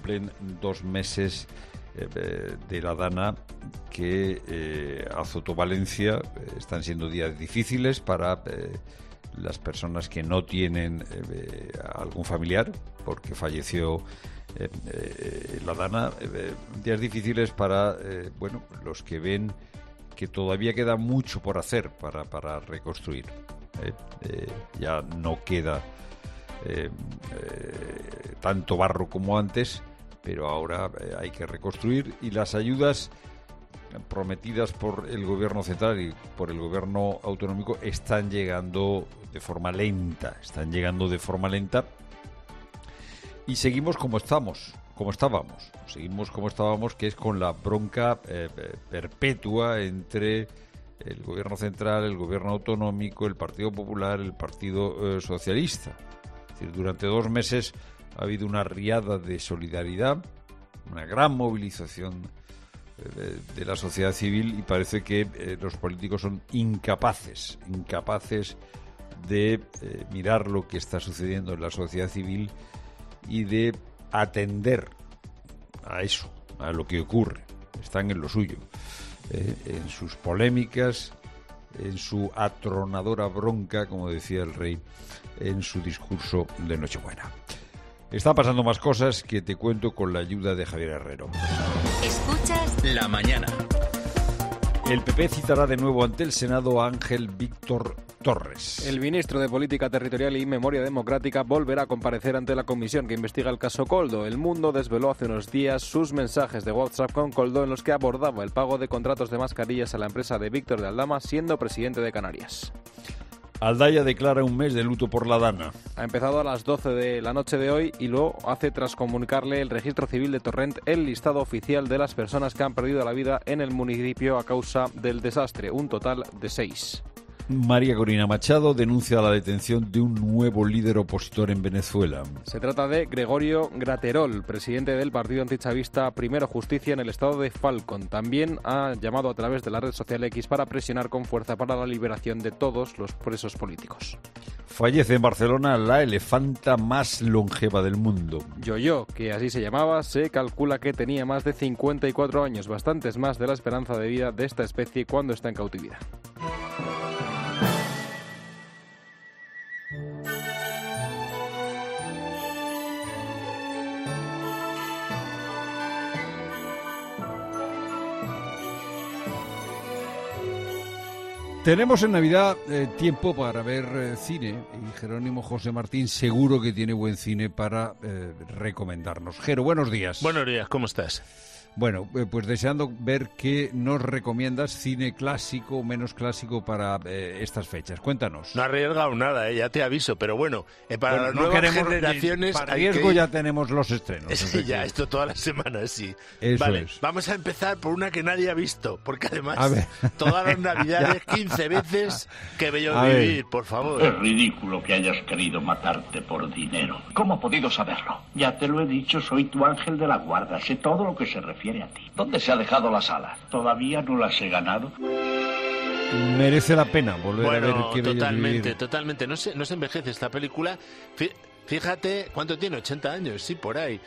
Speaker 1: de la dana que azotó Valencia. Están siendo días difíciles para las personas que no tienen algún familiar, porque falleció la dana. Días difíciles para los que ven que todavía queda mucho por hacer para reconstruir. Ya no queda tanto barro como antes, pero ahora hay que reconstruir, y las ayudas prometidas por el gobierno central y por el gobierno autonómico están llegando de forma lenta, y seguimos como estábamos, que es con la bronca perpetua entre el gobierno central, el gobierno autonómico, el Partido Popular, el Partido Socialista. Es decir, durante 2 meses ha habido una riada de solidaridad, una gran movilización de la sociedad civil, y parece que los políticos son incapaces de mirar lo que está sucediendo en la sociedad civil y de atender a eso, a lo que ocurre. Están en lo suyo, en sus polémicas, en su atronadora bronca, como decía el rey en su discurso de Nochebuena. Están pasando más cosas que te cuento con la ayuda de Javier Herrero.
Speaker 3: Escuchas
Speaker 2: La mañana.
Speaker 1: El PP citará de nuevo ante el Senado a Ángel Víctor Torres.
Speaker 11: El ministro de Política Territorial y Memoria Democrática volverá a comparecer ante la comisión que investiga el caso Koldo. El Mundo desveló hace unos días sus mensajes de WhatsApp con Koldo, en los que abordaba el pago de contratos de mascarillas a la empresa de Víctor de Aldama, siendo presidente de Canarias.
Speaker 1: Aldaya declara un mes de luto por la dana.
Speaker 11: Ha empezado a las 12 de la noche de hoy y lo hace tras comunicarle el Registro Civil de Torrent el listado oficial de las personas que han perdido la vida en el municipio a causa del desastre, un total de 6.
Speaker 1: María Corina Machado denuncia la detención de un nuevo líder opositor en Venezuela.
Speaker 11: Se trata de Gregorio Graterol, presidente del partido antichavista Primero Justicia en el estado de Falcón. También ha llamado a través de la red social X para presionar con fuerza para la liberación de todos los presos políticos.
Speaker 1: Fallece en Barcelona la elefanta más longeva del mundo.
Speaker 11: Yoyo, que así se llamaba, se calcula que tenía más de 54 años, bastantes más de la esperanza de vida de esta especie cuando está en cautividad.
Speaker 1: Tenemos en Navidad tiempo para ver cine y Jerónimo José Martín seguro que tiene buen cine para recomendarnos. Jero, buenos días.
Speaker 5: Buenos días, ¿cómo estás?
Speaker 1: Bueno, pues deseando ver qué nos recomiendas, cine clásico o menos clásico para estas fechas. Cuéntanos.
Speaker 5: No ha arriesgado nada, ya te aviso, pero bueno, para las nuevas generaciones...
Speaker 1: Para riesgo ya tenemos los estrenos.
Speaker 5: Sí, ya, esto todas las semanas, sí.
Speaker 1: Eso
Speaker 5: vale,
Speaker 1: es.
Speaker 5: Vamos a empezar por una que nadie ha visto, porque además todas las Navidades 15 veces que bello vivir, por favor.
Speaker 6: Es ridículo que hayas querido matarte por dinero. ¿Cómo ha podido saberlo? Ya te lo he dicho, soy tu ángel de la guarda, sé todo lo que se refiere a ti. ¿Dónde se ha dejado las alas? ¿Todavía no las he ganado?
Speaker 1: Merece la pena volver a ver qué bello vivir.
Speaker 5: Totalmente. No se envejece esta película. Fíjate, ¿cuánto tiene? 80 años, sí, por ahí.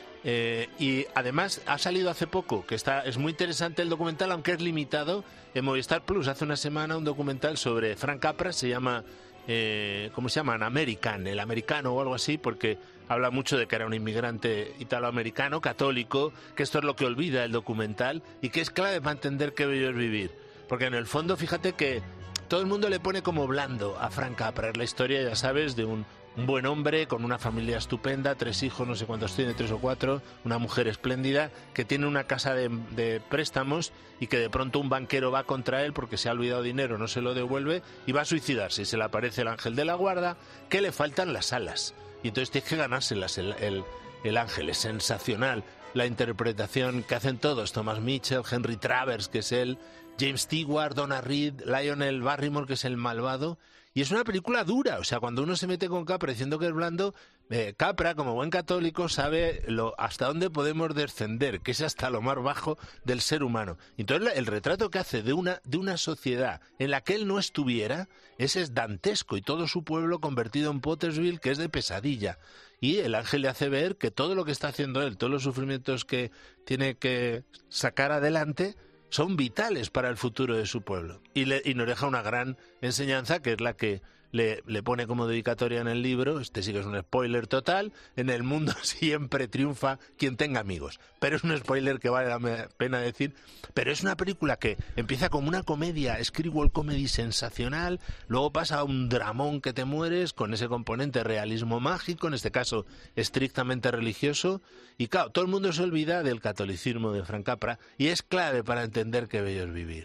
Speaker 5: Y además ha salido hace poco, que es muy interesante el documental, aunque es limitado, en Movistar Plus. Hace una semana un documental sobre Frank Capra, se llama... ¿cómo se llama? American, el americano o algo así, porque habla mucho de que era un inmigrante italoamericano, católico, que esto es lo que olvida el documental y que es clave para entender qué bello es vivir. Porque en el fondo, fíjate que todo el mundo le pone como blando a Frank Capra. Es la historia, ya sabes, de un buen hombre con una familia estupenda, 3 hijos, no sé cuántos tiene, 3 o 4, una mujer espléndida, que tiene una casa de préstamos y que de pronto un banquero va contra él porque se ha olvidado dinero, no se lo devuelve y va a suicidarse. Y se le aparece el ángel de la guarda, que le faltan las alas. Y entonces tiene que ganárselas el ángel. Es sensacional la interpretación que hacen todos. Thomas Mitchell, Henry Travers, que es él, James Stewart, Donna Reed, Lionel Barrymore, que es el malvado. Y es una película dura, o sea, cuando uno se mete con Capra diciendo que es blando, Capra, como buen católico, sabe hasta dónde podemos descender, que es hasta lo más bajo del ser humano. Entonces el retrato que hace de una sociedad en la que él no estuviera, ese es dantesco, y todo su pueblo convertido en Pottersville, que es de pesadilla. Y el ángel le hace ver que todo lo que está haciendo él, todos los sufrimientos que tiene que sacar adelante, son vitales para el futuro de su pueblo. Y nos deja una gran enseñanza, que es la que le pone como dedicatoria en el libro. Este sí que es un spoiler total. En el mundo siempre triunfa quien tenga amigos. Pero es un spoiler que vale la pena decir. Pero es una película que empieza como una comedia, screwball comedy sensacional, luego pasa a un dramón que te mueres, con ese componente realismo mágico, en este caso estrictamente religioso. Y claro, todo el mundo se olvida del catolicismo de Frank Capra y es clave para entender qué bello es vivir.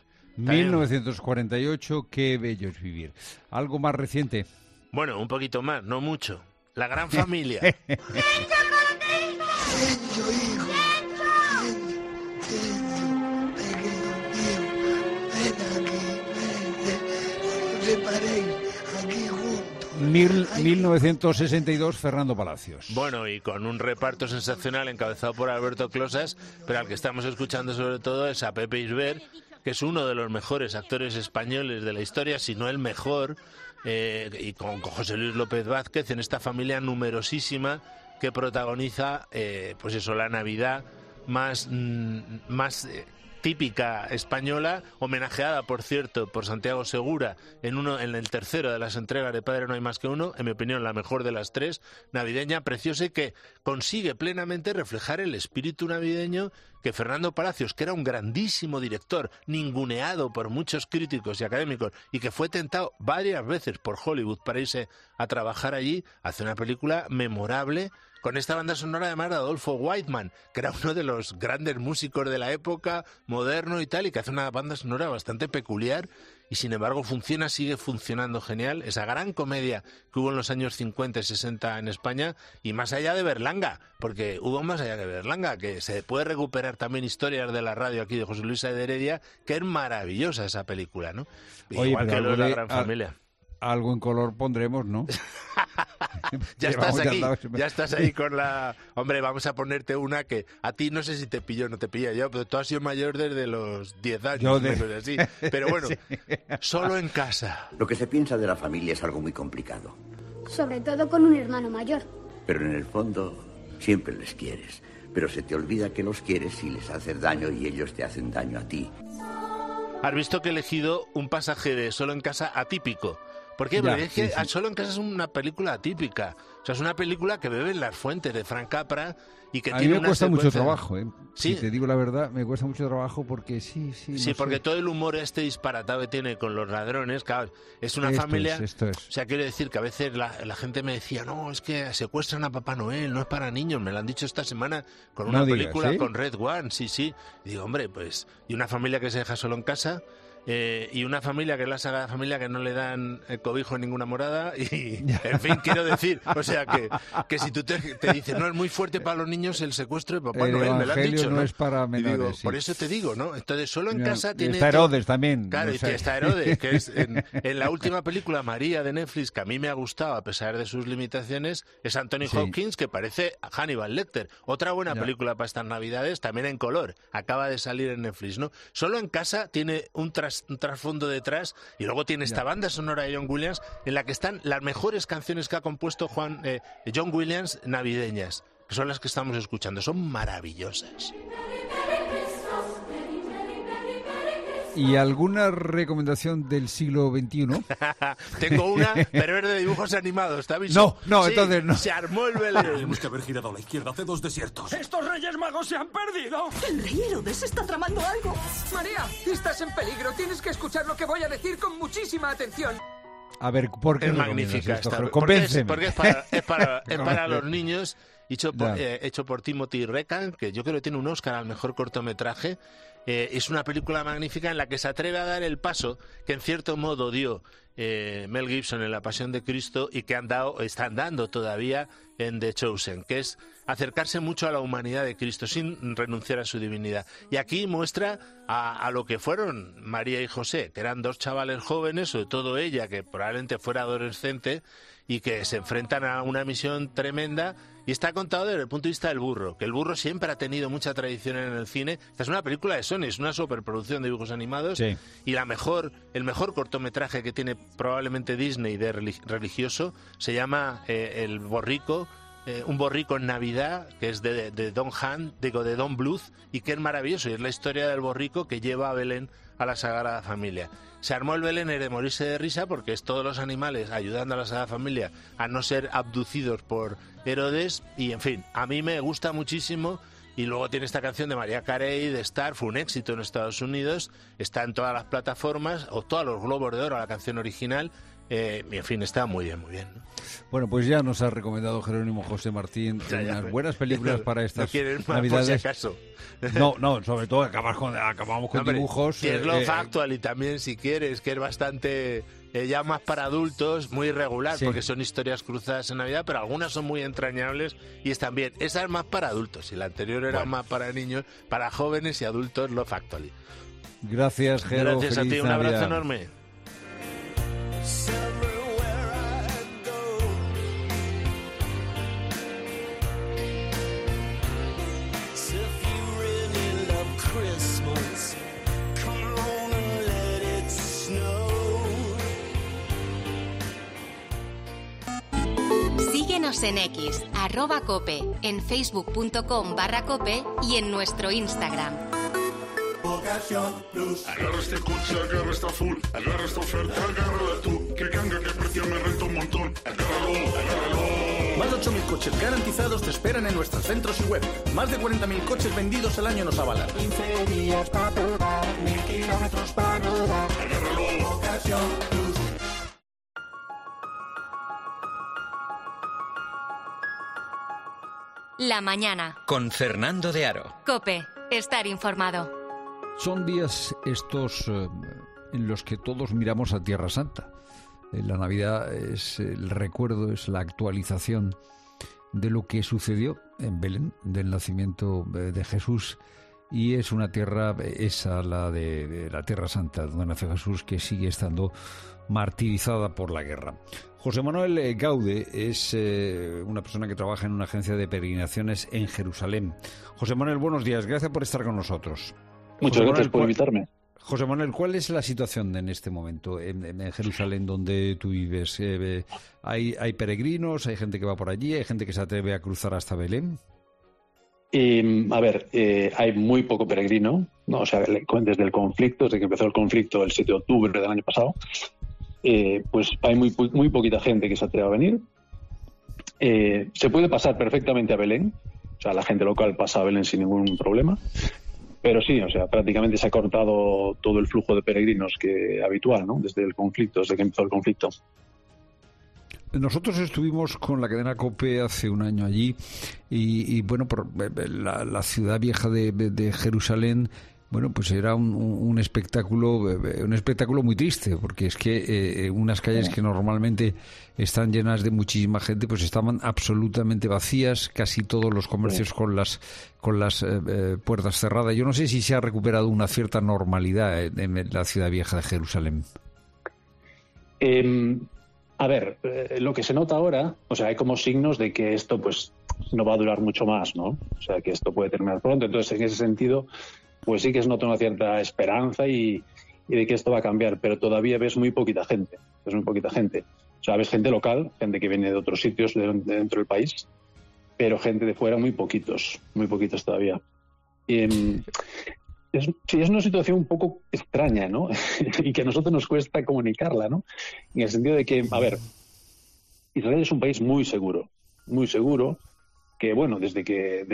Speaker 1: 1948, qué bello es vivir. ¿Algo más reciente?
Speaker 5: Bueno, un poquito más, no mucho. La Gran Familia.
Speaker 23: Aquí juntos.
Speaker 1: 1962, Fernando Palacios.
Speaker 5: Bueno, y con un reparto sensacional encabezado por Alberto Closas, pero al que estamos escuchando sobre todo es a Pepe Isbert, que es uno de los mejores actores españoles de la historia, si no el mejor, y con José Luis López Vázquez en esta familia numerosísima que protagoniza, pues eso, la Navidad más típica española, homenajeada, por cierto, por Santiago Segura en el tercero de las entregas de Padre No hay más que uno, en mi opinión la mejor de las 3, navideña, preciosa, y que consigue plenamente reflejar el espíritu navideño que Fernando Palacios, que era un grandísimo director, ninguneado por muchos críticos y académicos, y que fue tentado varias veces por Hollywood para irse a trabajar allí, hace una película memorable, con esta banda sonora además de Adolfo Whiteman, que era uno de los grandes músicos de la época, moderno y tal, y que hace una banda sonora bastante peculiar, y sin embargo sigue funcionando genial, esa gran comedia que hubo en los años 50 y 60 en España, y más allá de Berlanga, porque hubo más allá de Berlanga, que se puede recuperar también historias de la radio aquí de José Luis de Heredia, que es maravillosa esa película, ¿no?
Speaker 1: Oye,
Speaker 5: igual que lo de La Gran Familia.
Speaker 1: Algo en color pondremos, ¿no?
Speaker 5: Ya estás ahí con la... Hombre, vamos a ponerte una que a ti no sé si te pilló o no te pilla yo, pero tú has sido mayor desde los 10 años, así. Pero bueno, sí. Solo en casa.
Speaker 23: Lo que se piensa de la familia es algo muy complicado.
Speaker 24: Sobre todo con un hermano mayor.
Speaker 23: Pero en el fondo siempre les quieres. Pero se te olvida que los quieres si les haces daño y ellos te hacen daño a ti.
Speaker 5: Has visto que he elegido un pasaje de Solo en casa atípico, ¿Por qué? Porque es que Solo en casa es una película atípica. O sea, es una película que bebe en las fuentes de Frank Capra y que tiene una secuencia... A mí me cuesta
Speaker 1: mucho trabajo,
Speaker 5: ¿Sí?
Speaker 1: Si te digo la verdad, me cuesta mucho trabajo porque
Speaker 5: Sí, porque todo el humor disparatado que tiene con los ladrones, claro, es una familia...
Speaker 1: Esto es.
Speaker 5: O sea, quiero decir que a veces la gente me decía, no, es que secuestran a Papá Noel, no es para niños. Me lo han dicho esta semana con una película con Red One, sí. Y digo, hombre, pues... Y una familia que se deja solo en casa... y una familia que es la Sagrada Familia que no le dan cobijo en ninguna morada y, en fin, quiero decir, o sea, que si tú te dices, no, es muy fuerte para los niños el secuestro de Papá Noel, me lo han dicho, ¿no?
Speaker 1: Es para menores,
Speaker 5: digo, por eso te digo, ¿no? Entonces, Solo en casa tiene...
Speaker 1: Está Herodes también.
Speaker 5: Claro, y está Herodes, que es en la última película, María, de Netflix, que a mí me ha gustado, a pesar de sus limitaciones, es Anthony Hopkins, que parece Hannibal Lecter. Otra buena película para estas Navidades, también en color, acaba de salir en Netflix, ¿no? Solo en casa tiene un trasfondo detrás y luego tiene esta banda sonora de John Williams en la que están las mejores canciones que ha compuesto John Williams navideñas, que son las que estamos escuchando, son maravillosas.
Speaker 1: ¿Y alguna recomendación del siglo XXI?
Speaker 5: Tengo una, pero es de dibujos animados, ¿te aviso?
Speaker 1: No,
Speaker 5: sí,
Speaker 1: entonces no.
Speaker 5: Se armó el Belén.
Speaker 7: Tenemos que haber girado a la izquierda hace 2 desiertos.
Speaker 8: ¡Estos Reyes Magos se han perdido!
Speaker 9: El rey Herodes está tramando algo.
Speaker 8: María, estás en peligro. Tienes que escuchar lo que voy a decir con muchísima atención.
Speaker 1: A ver, ¿por qué
Speaker 5: es magnífica
Speaker 1: esto?
Speaker 5: Convénceme. Porque es para los niños, hecho por Timothy Recan, que yo creo que tiene un Oscar al mejor cortometraje. Es una película magnífica en la que se atreve a dar el paso que en cierto modo dio Mel Gibson en La Pasión de Cristo y que están dando todavía en The Chosen, que es acercarse mucho a la humanidad de Cristo sin renunciar a su divinidad. Y aquí muestra a lo que fueron María y José, que eran 2 chavales jóvenes, sobre todo ella, que probablemente fuera adolescente, y que se enfrentan a una misión tremenda. Y está contado desde el punto de vista del burro, que el burro siempre ha tenido mucha tradición en el cine. Esta es una película de Sony, es una superproducción de dibujos animados, y el mejor cortometraje que tiene probablemente Disney de religioso se llama El Borrico, un borrico en Navidad, que es de Don Bluth, y que es maravilloso, y es la historia del borrico que lleva a Belén a la Sagrada Familia. Se armó el Belén de morirse de risa porque es todos los animales ayudando a la Sagrada Familia a no ser abducidos por Herodes, y en fin, a mí me gusta muchísimo. Y luego tiene esta canción de Mariah Carey, de Star, fue un éxito en Estados Unidos, está en todas las plataformas, o todos los Globos de Oro, la canción original, y en fin, está muy bien, muy bien, ¿no?
Speaker 1: Bueno, pues ya nos ha recomendado Jerónimo José Martín unas buenas películas para estas Navidades.
Speaker 5: Por si acaso.
Speaker 1: No, sobre todo acabamos con dibujos.
Speaker 5: Y es Love Actually también, si quieres, que es bastante... ya más para adultos, muy irregular, porque son historias cruzadas en Navidad, pero algunas son muy entrañables y están bien. Esa es más para adultos y la anterior era más para niños, para jóvenes y adultos, Love Actually.
Speaker 1: Gracias, Jero.
Speaker 5: Gracias a ti, un abrazo enorme.
Speaker 3: Síguenos en X, @cope, en facebook.com/cope y en nuestro Instagram.
Speaker 10: Agarra este coche, agarra esta full, agarra esta oferta, agárrala tú. Que canga, que precio me renta un montón. Agárralo.
Speaker 25: Más de 8.000 coches garantizados te esperan en nuestros centros y web. Más de 40.000 coches vendidos al año nos avalan.
Speaker 10: 15 días para probar, 1000 kilómetros para rodar. Agárralo. Ocasión Plus.
Speaker 3: La mañana.
Speaker 2: Con Fernando de Aro.
Speaker 3: COPE. Estar informado.
Speaker 1: Son días estos en los que todos miramos a Tierra Santa. La Navidad es el recuerdo, es la actualización de lo que sucedió en Belén, del nacimiento de Jesús. Y es una tierra, esa la de la Tierra Santa, donde nació Jesús, que sigue estando martirizada por la guerra. José Manuel Gaude es una persona que trabaja en una agencia de peregrinaciones en Jerusalén. José Manuel, buenos días, gracias por estar con nosotros.
Speaker 26: Muchas gracias por invitarme.
Speaker 1: José Manuel, ¿cuál es la situación en este momento en Jerusalén, donde tú vives? ¿Hay peregrinos, hay gente que va por allí, hay gente que se atreve a cruzar hasta Belén?
Speaker 26: Hay muy poco peregrino, ¿no? O sea, desde el conflicto, desde que empezó el conflicto el 7 de octubre del año pasado, pues hay muy poquita gente que se atreve a venir. Se puede pasar perfectamente a Belén, o sea, la gente local pasa a Belén sin ningún problema, pero sí, o sea, prácticamente se ha cortado todo el flujo de peregrinos habitual, ¿no? Desde que empezó el conflicto.
Speaker 1: Nosotros estuvimos con la cadena COPE hace un año allí y bueno, por la ciudad vieja de Jerusalén, bueno, pues era un espectáculo muy triste, porque es que unas calles que normalmente están llenas de muchísima gente, pues estaban absolutamente vacías, casi todos los comercios con las puertas cerradas. Yo no sé si se ha recuperado una cierta normalidad en la ciudad vieja de Jerusalén.
Speaker 26: A ver, lo que se nota ahora, o sea, hay como signos de que esto pues no va a durar mucho más, ¿no? O sea, que esto puede terminar pronto. Entonces, en ese sentido, pues sí que se nota una cierta esperanza y de que esto va a cambiar, pero todavía ves muy poquita gente. O sea, ves gente local, gente que viene de otros sitios dentro del país, pero gente de fuera muy poquitos todavía. Es una situación un poco extraña, ¿no? Y que a nosotros nos cuesta comunicarla, ¿no? En el sentido de que, a ver, Israel es un país muy seguro, que, bueno, desde que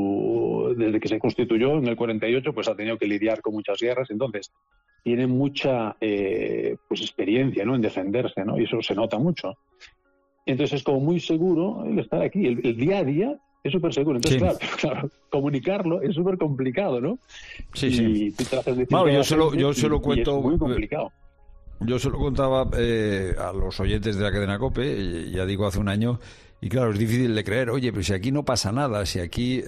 Speaker 26: se constituyó en el 48, pues ha tenido que lidiar con muchas guerras, entonces tiene mucha pues experiencia, ¿no?, en defenderse, ¿no? Y eso se nota mucho. Entonces es como muy seguro el estar aquí, el día a día es súper seguro. Entonces, claro, comunicarlo es súper complicado, ¿no?
Speaker 1: Sí.
Speaker 26: Bueno,
Speaker 1: yo se lo cuento.
Speaker 26: Es muy complicado.
Speaker 1: Yo se lo contaba a los oyentes de la cadena COPE, ya digo, hace un año, y claro, es difícil de creer. Oye, pero si aquí no pasa nada, si aquí...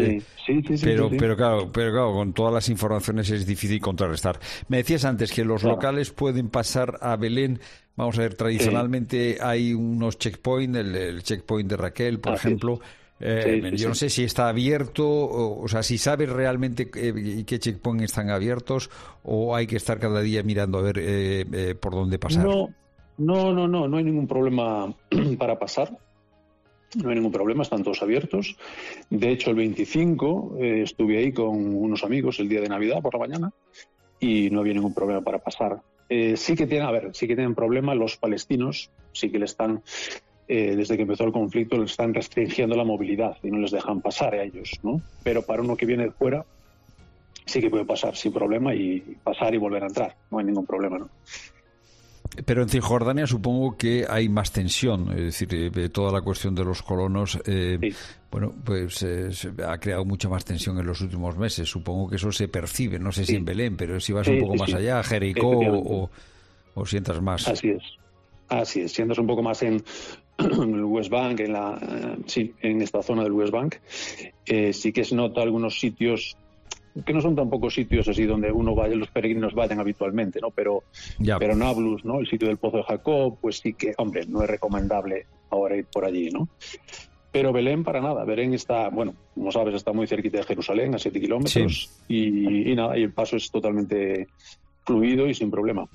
Speaker 1: Pero claro, con todas las informaciones es difícil contrarrestar. Me decías antes que los locales pueden pasar a Belén. Vamos a ver, tradicionalmente hay unos checkpoints, el checkpoint de Raquel, por ejemplo. Yo no sé si está abierto, o sea, si sabes realmente qué checkpoint están abiertos, o hay que estar cada día mirando a ver por dónde pasar.
Speaker 26: No hay ningún problema para pasar. No hay ningún problema, están todos abiertos. De hecho, el 25 estuve ahí con unos amigos el día de Navidad por la mañana y no había ningún problema para pasar. Sí que tienen problemas los palestinos, sí que le están... desde que empezó el conflicto les están restringiendo la movilidad y no les dejan pasar a ellos, ¿no? Pero para uno que viene de fuera sí que puede pasar sin problema y pasar y volver a entrar, no hay ningún problema, ¿no?
Speaker 1: Pero en Cisjordania supongo que hay más tensión, es decir, toda la cuestión de los colonos, bueno, pues ha creado mucha más tensión en los últimos meses. Supongo que eso se percibe, no sé si en Belén, pero si vas un poco más allá, Jericó o si entras más.
Speaker 26: Así es, si entras un poco más en el West Bank, en esta zona del West Bank, sí que se nota algunos sitios que no son tampoco sitios así donde los peregrinos vayan habitualmente, ¿no? Pero Nablus, ¿no?, el sitio del Pozo de Jacob, pues sí que, hombre, no es recomendable ahora ir por allí, ¿no? Pero Belén para nada. Belén está, bueno, como sabes, está muy cerquita de Jerusalén, a 7 kilómetros, y nada, y el paso es totalmente fluido y sin problema.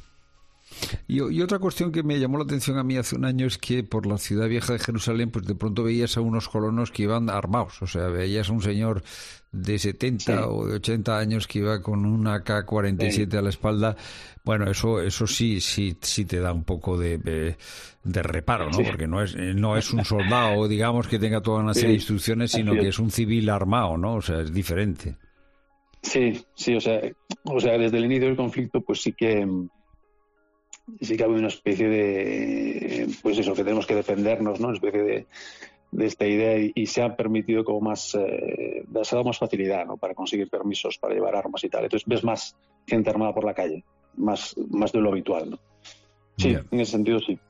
Speaker 1: Y otra cuestión que me llamó la atención a mí hace un año es que por la ciudad vieja de Jerusalén, pues de pronto veías a unos colonos que iban armados. O sea, veías a un señor de 70 o de 80 años que iba con una AK-47 a la espalda. Bueno, eso sí te da un poco de reparo, ¿no? Porque no es un soldado, digamos, que tenga toda una serie de instrucciones, sino que es un civil armado, ¿no? O sea, es diferente.
Speaker 26: Sí, o sea, desde el inicio del conflicto, pues sí que ha habido una especie de, pues eso, que tenemos que defendernos, ¿no? Una especie de esta idea y se ha permitido como más, se ha dado más facilidad, ¿no?, para conseguir permisos para llevar armas y tal. Entonces ves más gente armada por la calle, más de lo habitual, ¿no? Sí, en ese sentido sí.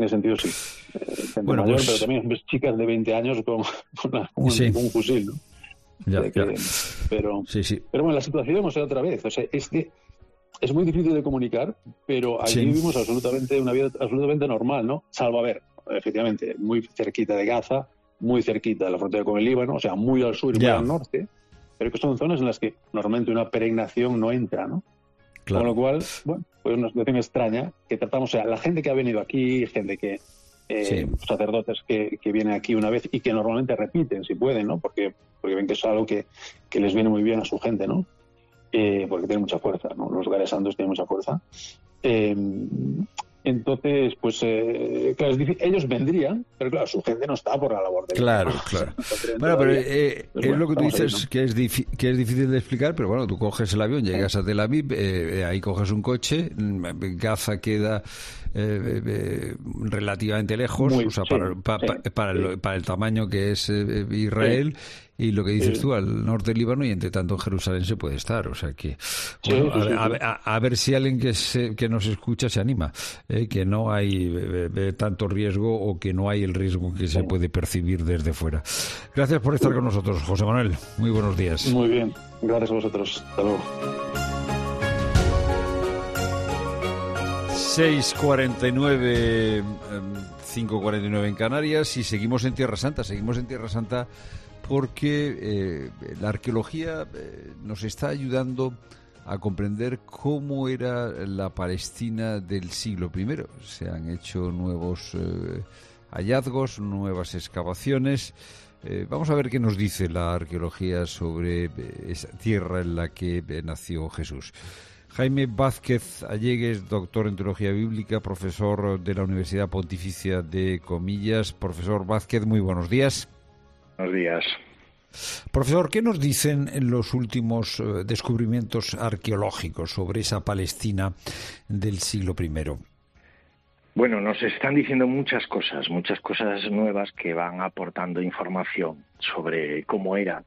Speaker 26: Gente mayor, pero también ves chicas de 20 años con un fusil, ¿no? Pero bueno, la situación, o sea, otra vez, o sea, es que es muy difícil de comunicar, pero allí vivimos una vida absolutamente normal, ¿no? Salvo, a ver, efectivamente, muy cerquita de Gaza, muy cerquita de la frontera con el Líbano, o sea, muy al sur y muy al norte, pero que son zonas en las que normalmente una peregrinación no entra, ¿no? Claro. Con lo cual, bueno, pues una situación extraña que tratamos, o sea, la gente que ha venido aquí, gente que sacerdotes que vienen aquí una vez y que normalmente repiten si pueden, ¿no? Porque ven que es algo que les viene muy bien a su gente, ¿no? Porque tiene mucha fuerza, ¿no? Los lugares santos tienen mucha fuerza. Entonces, pues, claro, es difícil. Ellos vendrían, pero claro, su gente no está por la labor de...
Speaker 1: Claro. Bueno, pero es lo que tú dices,
Speaker 26: ahí, ¿no?
Speaker 1: que es difícil de explicar, pero bueno, tú coges el avión, llegas a Tel Aviv, ahí coges un coche, Gaza queda relativamente lejos, para el tamaño que es Israel, y lo que dices tú, al norte del Líbano, y entre tanto en Jerusalén se puede estar, o sea que bueno, a ver si alguien que nos escucha se anima, que no hay tanto riesgo, o que no hay el riesgo que se puede percibir desde fuera. Gracias por estar con nosotros, José Manuel, muy buenos días.
Speaker 26: Muy bien, gracias a vosotros, hasta luego.
Speaker 1: 6:49, 5:49 en Canarias, y seguimos en Tierra Santa porque la arqueología nos está ayudando a comprender cómo era la Palestina del siglo I. Se han hecho nuevos hallazgos, nuevas excavaciones. Vamos a ver qué nos dice la arqueología sobre esa tierra en la que nació Jesús. Jaime Vázquez Allegues, doctor en Teología Bíblica, profesor de la Universidad Pontificia de Comillas. Profesor Vázquez, muy buenos días.
Speaker 12: Buenos días.
Speaker 1: Profesor, ¿qué nos dicen en los últimos descubrimientos arqueológicos sobre esa Palestina del siglo I?
Speaker 12: Bueno, nos están diciendo muchas cosas nuevas que van aportando información sobre cómo era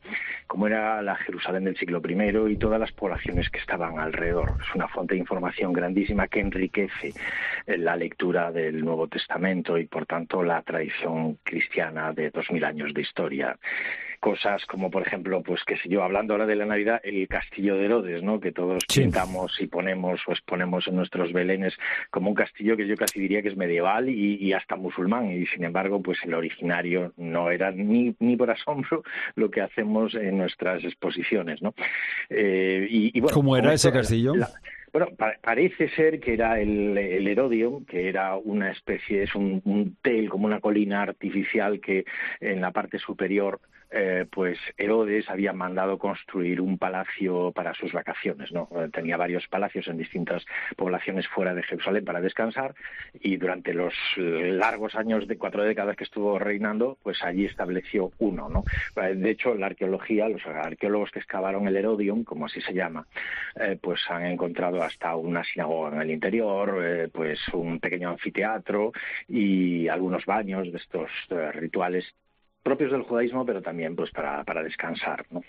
Speaker 12: la Jerusalén del siglo I y todas las poblaciones que estaban alrededor. Es una fuente de información grandísima que enriquece la lectura del Nuevo Testamento y, por tanto, la tradición cristiana de 2000 años de historia. Cosas como, por ejemplo, pues qué sé yo, hablando ahora de la Navidad, el castillo de Herodes, ¿no? Que todos pintamos y ponemos o exponemos en nuestros belenes como un castillo que yo casi diría que es medieval y hasta musulmán, y sin embargo, pues el originario no era ni por asombro lo que hacemos en nuestras exposiciones, ¿no? Bueno,
Speaker 1: ¿cómo era ese castillo?
Speaker 12: Bueno, parece ser que era el Herodion, que era una especie, es un tel, como una colina artificial que en la parte superior pues Herodes había mandado construir un palacio para sus vacaciones, ¿no? Tenía varios palacios en distintas poblaciones fuera de Jerusalén para descansar, y durante los largos años de 4 décadas que estuvo reinando, pues allí estableció uno, ¿no? De hecho, la arqueología, los arqueólogos que excavaron el Herodion, como así se llama, pues han encontrado hasta una sinagoga en el interior, pues un pequeño anfiteatro y algunos baños de estos rituales propios del judaísmo, pero también pues para descansar, ¿no?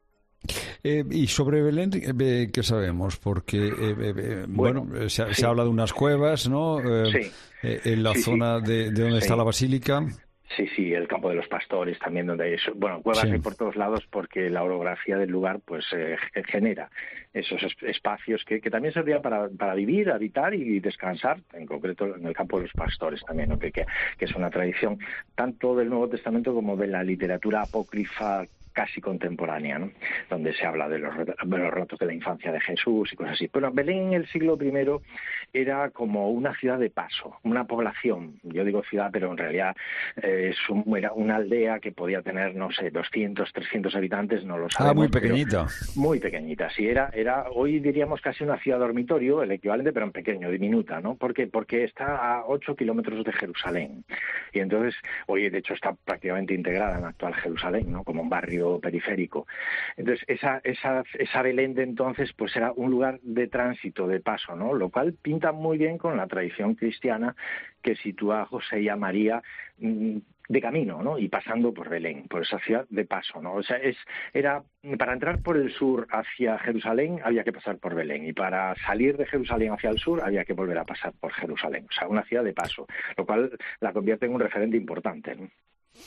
Speaker 1: Y sobre Belén, ¿qué sabemos? Porque, se habla de unas cuevas, ¿no? En la zona de donde está la basílica.
Speaker 12: Sí, el campo de los pastores también, donde hay cuevas hay por todos lados, porque la orografía del lugar pues genera esos espacios que también servían para vivir, habitar y descansar, en concreto en el campo de los pastores también, ¿no? que es una tradición tanto del Nuevo Testamento como de la literatura apócrifa casi contemporánea, ¿no? Donde se habla de los relatos de la infancia de Jesús y cosas así. Pero Belén en el siglo I era como una ciudad de paso, una población. Yo digo ciudad, pero en realidad era una aldea que podía tener, no sé, 200, 300 habitantes, no lo sabemos.
Speaker 1: Muy pequeñita.
Speaker 12: Muy pequeñita, sí. Era hoy diríamos casi una ciudad dormitorio, el equivalente, pero en pequeño, diminuta, ¿no? Porque está a 8 kilómetros de Jerusalén. Y entonces, hoy de hecho está prácticamente integrada en la actual Jerusalén, ¿no? Como un barrio periférico. Entonces, esa Belén de entonces pues era un lugar de tránsito, de paso, ¿no? Lo cual pinta muy bien con la tradición cristiana que sitúa a José y a María de camino, ¿no? Y pasando por Belén, por esa ciudad de paso, ¿no? O sea, era para entrar por el sur hacia Jerusalén había que pasar por Belén, y para salir de Jerusalén hacia el sur había que volver a pasar por Jerusalén. O sea, una ciudad de paso, lo cual la convierte en un referente importante, ¿no?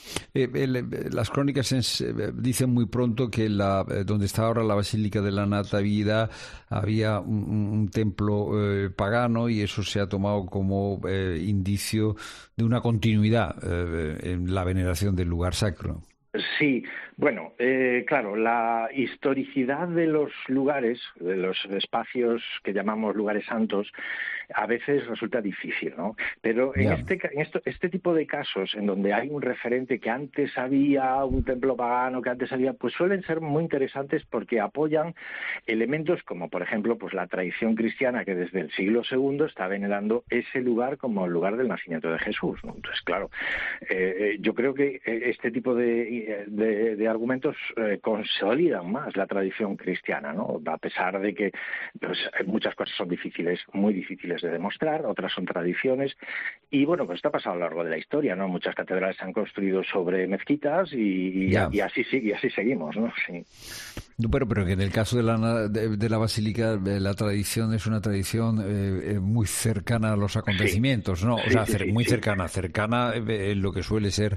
Speaker 1: Las crónicas dicen muy pronto que donde está ahora la Basílica de la Natividad había un templo pagano, y eso se ha tomado como indicio de una continuidad en la veneración del lugar sacro.
Speaker 12: Sí, bueno, claro, la historicidad de los lugares, de los espacios que llamamos lugares santos, a veces resulta difícil, ¿no? Pero en este tipo de casos, en donde hay un referente que antes había un templo pagano, que antes había, pues suelen ser muy interesantes porque apoyan elementos como, por ejemplo, pues la tradición cristiana que desde el siglo II está venerando ese lugar como el lugar del nacimiento de Jesús, ¿no? Entonces, claro, yo creo que este tipo de argumentos consolidan más la tradición cristiana, ¿no? A pesar de que pues, muchas cosas son difíciles, muy difíciles de demostrar, otras son tradiciones, y bueno, pues esto ha pasado a lo largo de la historia, ¿no? Muchas catedrales se han construido sobre mezquitas y así seguimos, ¿no? Sí.
Speaker 1: Pero que en el caso de la basílica, la tradición es una tradición muy cercana a los acontecimientos, ¿no? O sea, muy cercana en lo que suele ser,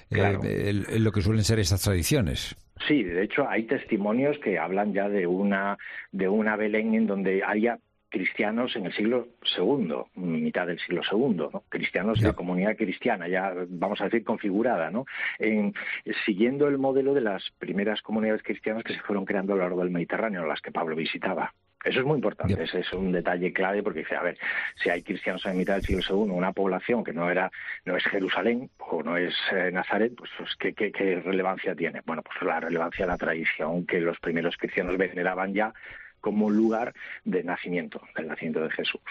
Speaker 1: en lo que suelen ser estas tradiciones.
Speaker 12: Sí, de hecho hay testimonios que hablan ya de una Belén en donde haya cristianos en el siglo II, mitad del siglo II, ¿no? Cristianos de comunidad cristiana, ya vamos a decir configurada, ¿no? Siguiendo el modelo de las primeras comunidades cristianas que se fueron creando a lo largo del Mediterráneo, las que Pablo visitaba. Eso es muy importante, ese es un detalle clave porque dice, a ver, si hay cristianos en mitad del siglo II, una población que no es Jerusalén o no es Nazaret, pues ¿qué relevancia tiene? Bueno, pues la relevancia de la tradición que los primeros cristianos veneraban ya como lugar del nacimiento de Jesús.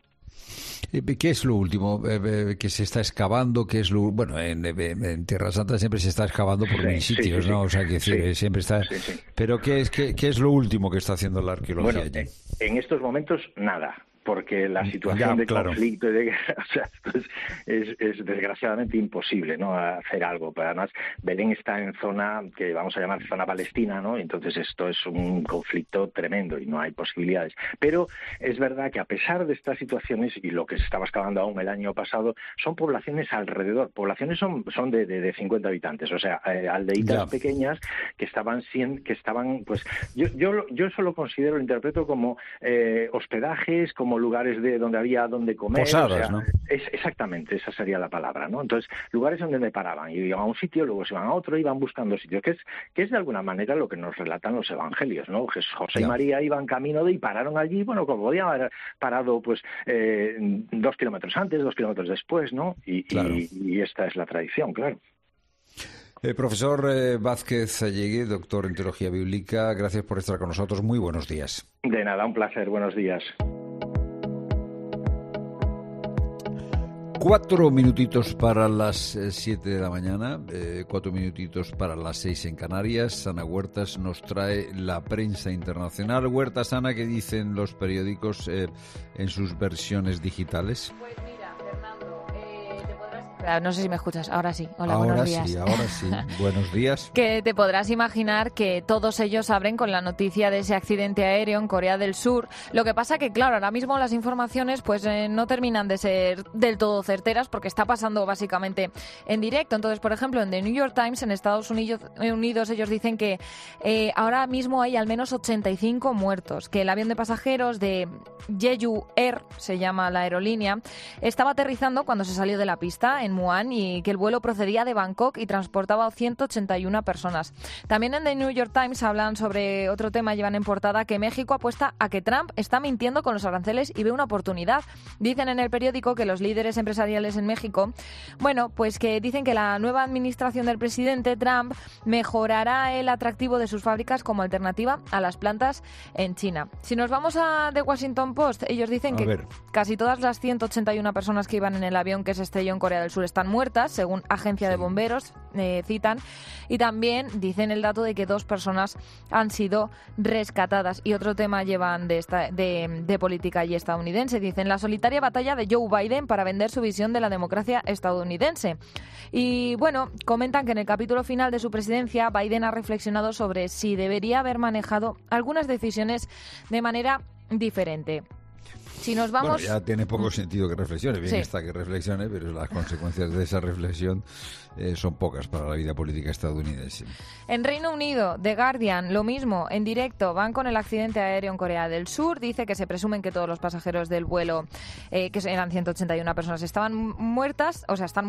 Speaker 1: ¿Qué es lo último que se está excavando? ¿Qué es lo bueno? En Tierra Santa siempre se está excavando por mil sitios, ¿no? O sea, que siempre está. Sí. Pero ¿qué es lo último que está haciendo la arqueología allí?
Speaker 12: En estos momentos nada. Porque la situación de conflicto y de guerra, o sea, esto es desgraciadamente imposible, ¿no? Hacer algo. Pero además, Belén está en zona que vamos a llamar zona palestina, ¿no? Entonces esto es un conflicto tremendo y no hay posibilidades. Pero es verdad que a pesar de estas situaciones y lo que se estaba excavando aún el año pasado, son poblaciones alrededor. Poblaciones son de 50 habitantes, o sea, aldeitas pequeñas que estaban pues yo solo lo interpreto como hospedajes, como lugares donde había donde comer.
Speaker 1: Posadas, ¿no?
Speaker 12: Exactamente, esa sería la palabra, ¿no? Entonces, lugares donde me paraban, y iban a un sitio, luego se iban a otro, iban buscando sitios, que es de alguna manera lo que nos relatan los evangelios, ¿no? José y María iban camino y pararon allí, bueno, como podían haber parado, pues, 2 kilómetros antes, 2 kilómetros después, ¿no? Y esta es la tradición, claro.
Speaker 1: Profesor Vázquez Allegui, doctor en Teología Bíblica, gracias por estar con nosotros. Muy buenos días.
Speaker 12: De nada, un placer. Buenos días.
Speaker 1: 4 minutitos para las 7 de la mañana, 4 minutitos para las 6 en Canarias. Ana Huertas nos trae la prensa internacional. Huertas, Ana, ¿qué dicen los periódicos en sus versiones digitales?
Speaker 13: Pues mira, Fernando, no sé si me escuchas. Ahora sí. Hola, buenos días.
Speaker 1: Ahora sí. Buenos días.
Speaker 13: Que te podrás imaginar que todos ellos abren con la noticia de ese accidente aéreo en Corea del Sur. Lo que pasa que, claro, ahora mismo las informaciones pues no terminan de ser del todo certeras porque está pasando básicamente en directo. Entonces, por ejemplo, en The New York Times, en Estados Unidos ellos dicen que ahora mismo hay al menos 85 muertos, que el avión de pasajeros de Jeju Air, se llama la aerolínea, estaba aterrizando cuando se salió de la pista en Muan y que el vuelo procedía de Bangkok y transportaba a 181 personas. También en The New York Times hablan sobre otro tema, llevan en portada que México apuesta a que Trump está mintiendo con los aranceles y ve una oportunidad. Dicen en el periódico que los líderes empresariales en México, bueno, pues que dicen que la nueva administración del presidente Trump mejorará el atractivo de sus fábricas como alternativa a las plantas en China. Si nos vamos a The Washington Post, ellos dicen que casi todas las 181 personas que iban en el avión que se estrelló en Corea del Sur están muertas, según agencia de bomberos, citan, y también dicen el dato de que 2 personas han sido rescatadas. Y otro tema llevan de política y estadounidense, dicen la solitaria batalla de Joe Biden para vender su visión de la democracia estadounidense. Y bueno, comentan que en el capítulo final de su presidencia, Biden ha reflexionado sobre si debería haber manejado algunas decisiones de manera diferente. Si nos vamos...
Speaker 1: Bueno, ya tiene poco sentido que reflexione, bien
Speaker 13: Sí.
Speaker 1: está que reflexione, pero las consecuencias de esa reflexión son pocas para la vida política estadounidense.
Speaker 13: En Reino Unido, The Guardian, lo mismo, en directo, van con el accidente aéreo en Corea del Sur. Dice que se presumen que todos los pasajeros del vuelo, que eran 181 personas, están muertas,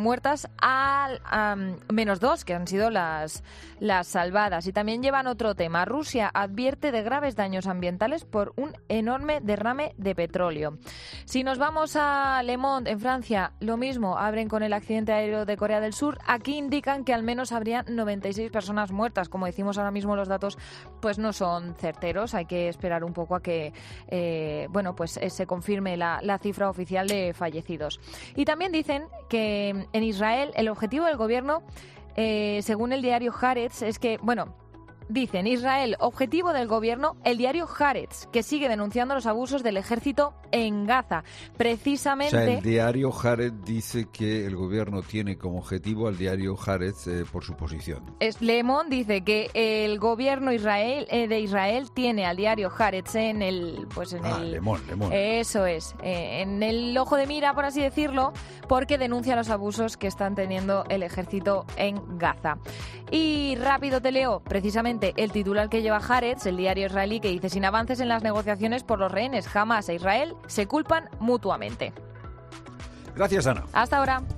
Speaker 13: menos 2, que han sido las salvadas. Y también llevan otro tema. Rusia advierte de graves daños ambientales por un enorme derrame de petróleo. Si nos vamos a Le Monde, en Francia, lo mismo, abren con el accidente aéreo de Corea del Sur. Aquí indican que al menos habría 96 personas muertas. Como decimos ahora mismo, los datos pues no son certeros. Hay que esperar un poco a que se confirme la cifra oficial de fallecidos. Y también dicen que en Israel el objetivo del gobierno, según el diario Haaretz, es que, dicen, Israel, objetivo del gobierno, el diario Haaretz, que sigue denunciando los abusos del ejército en Gaza. Precisamente...
Speaker 1: O sea, el diario Haaretz dice que el gobierno tiene como objetivo al diario Haaretz por su posición.
Speaker 13: Le Monde dice que el gobierno de Israel tiene al diario Haaretz en el...
Speaker 1: Le Monde.
Speaker 13: Eso es, en el ojo de mira, por así decirlo, porque denuncia los abusos que están teniendo el ejército en Gaza. Y rápido te leo, precisamente, el titular que lleva Haaretz, el diario israelí, que dice: sin avances en las negociaciones por los rehenes, Hamás e Israel se culpan mutuamente.
Speaker 1: Gracias, Ana.
Speaker 13: Hasta ahora.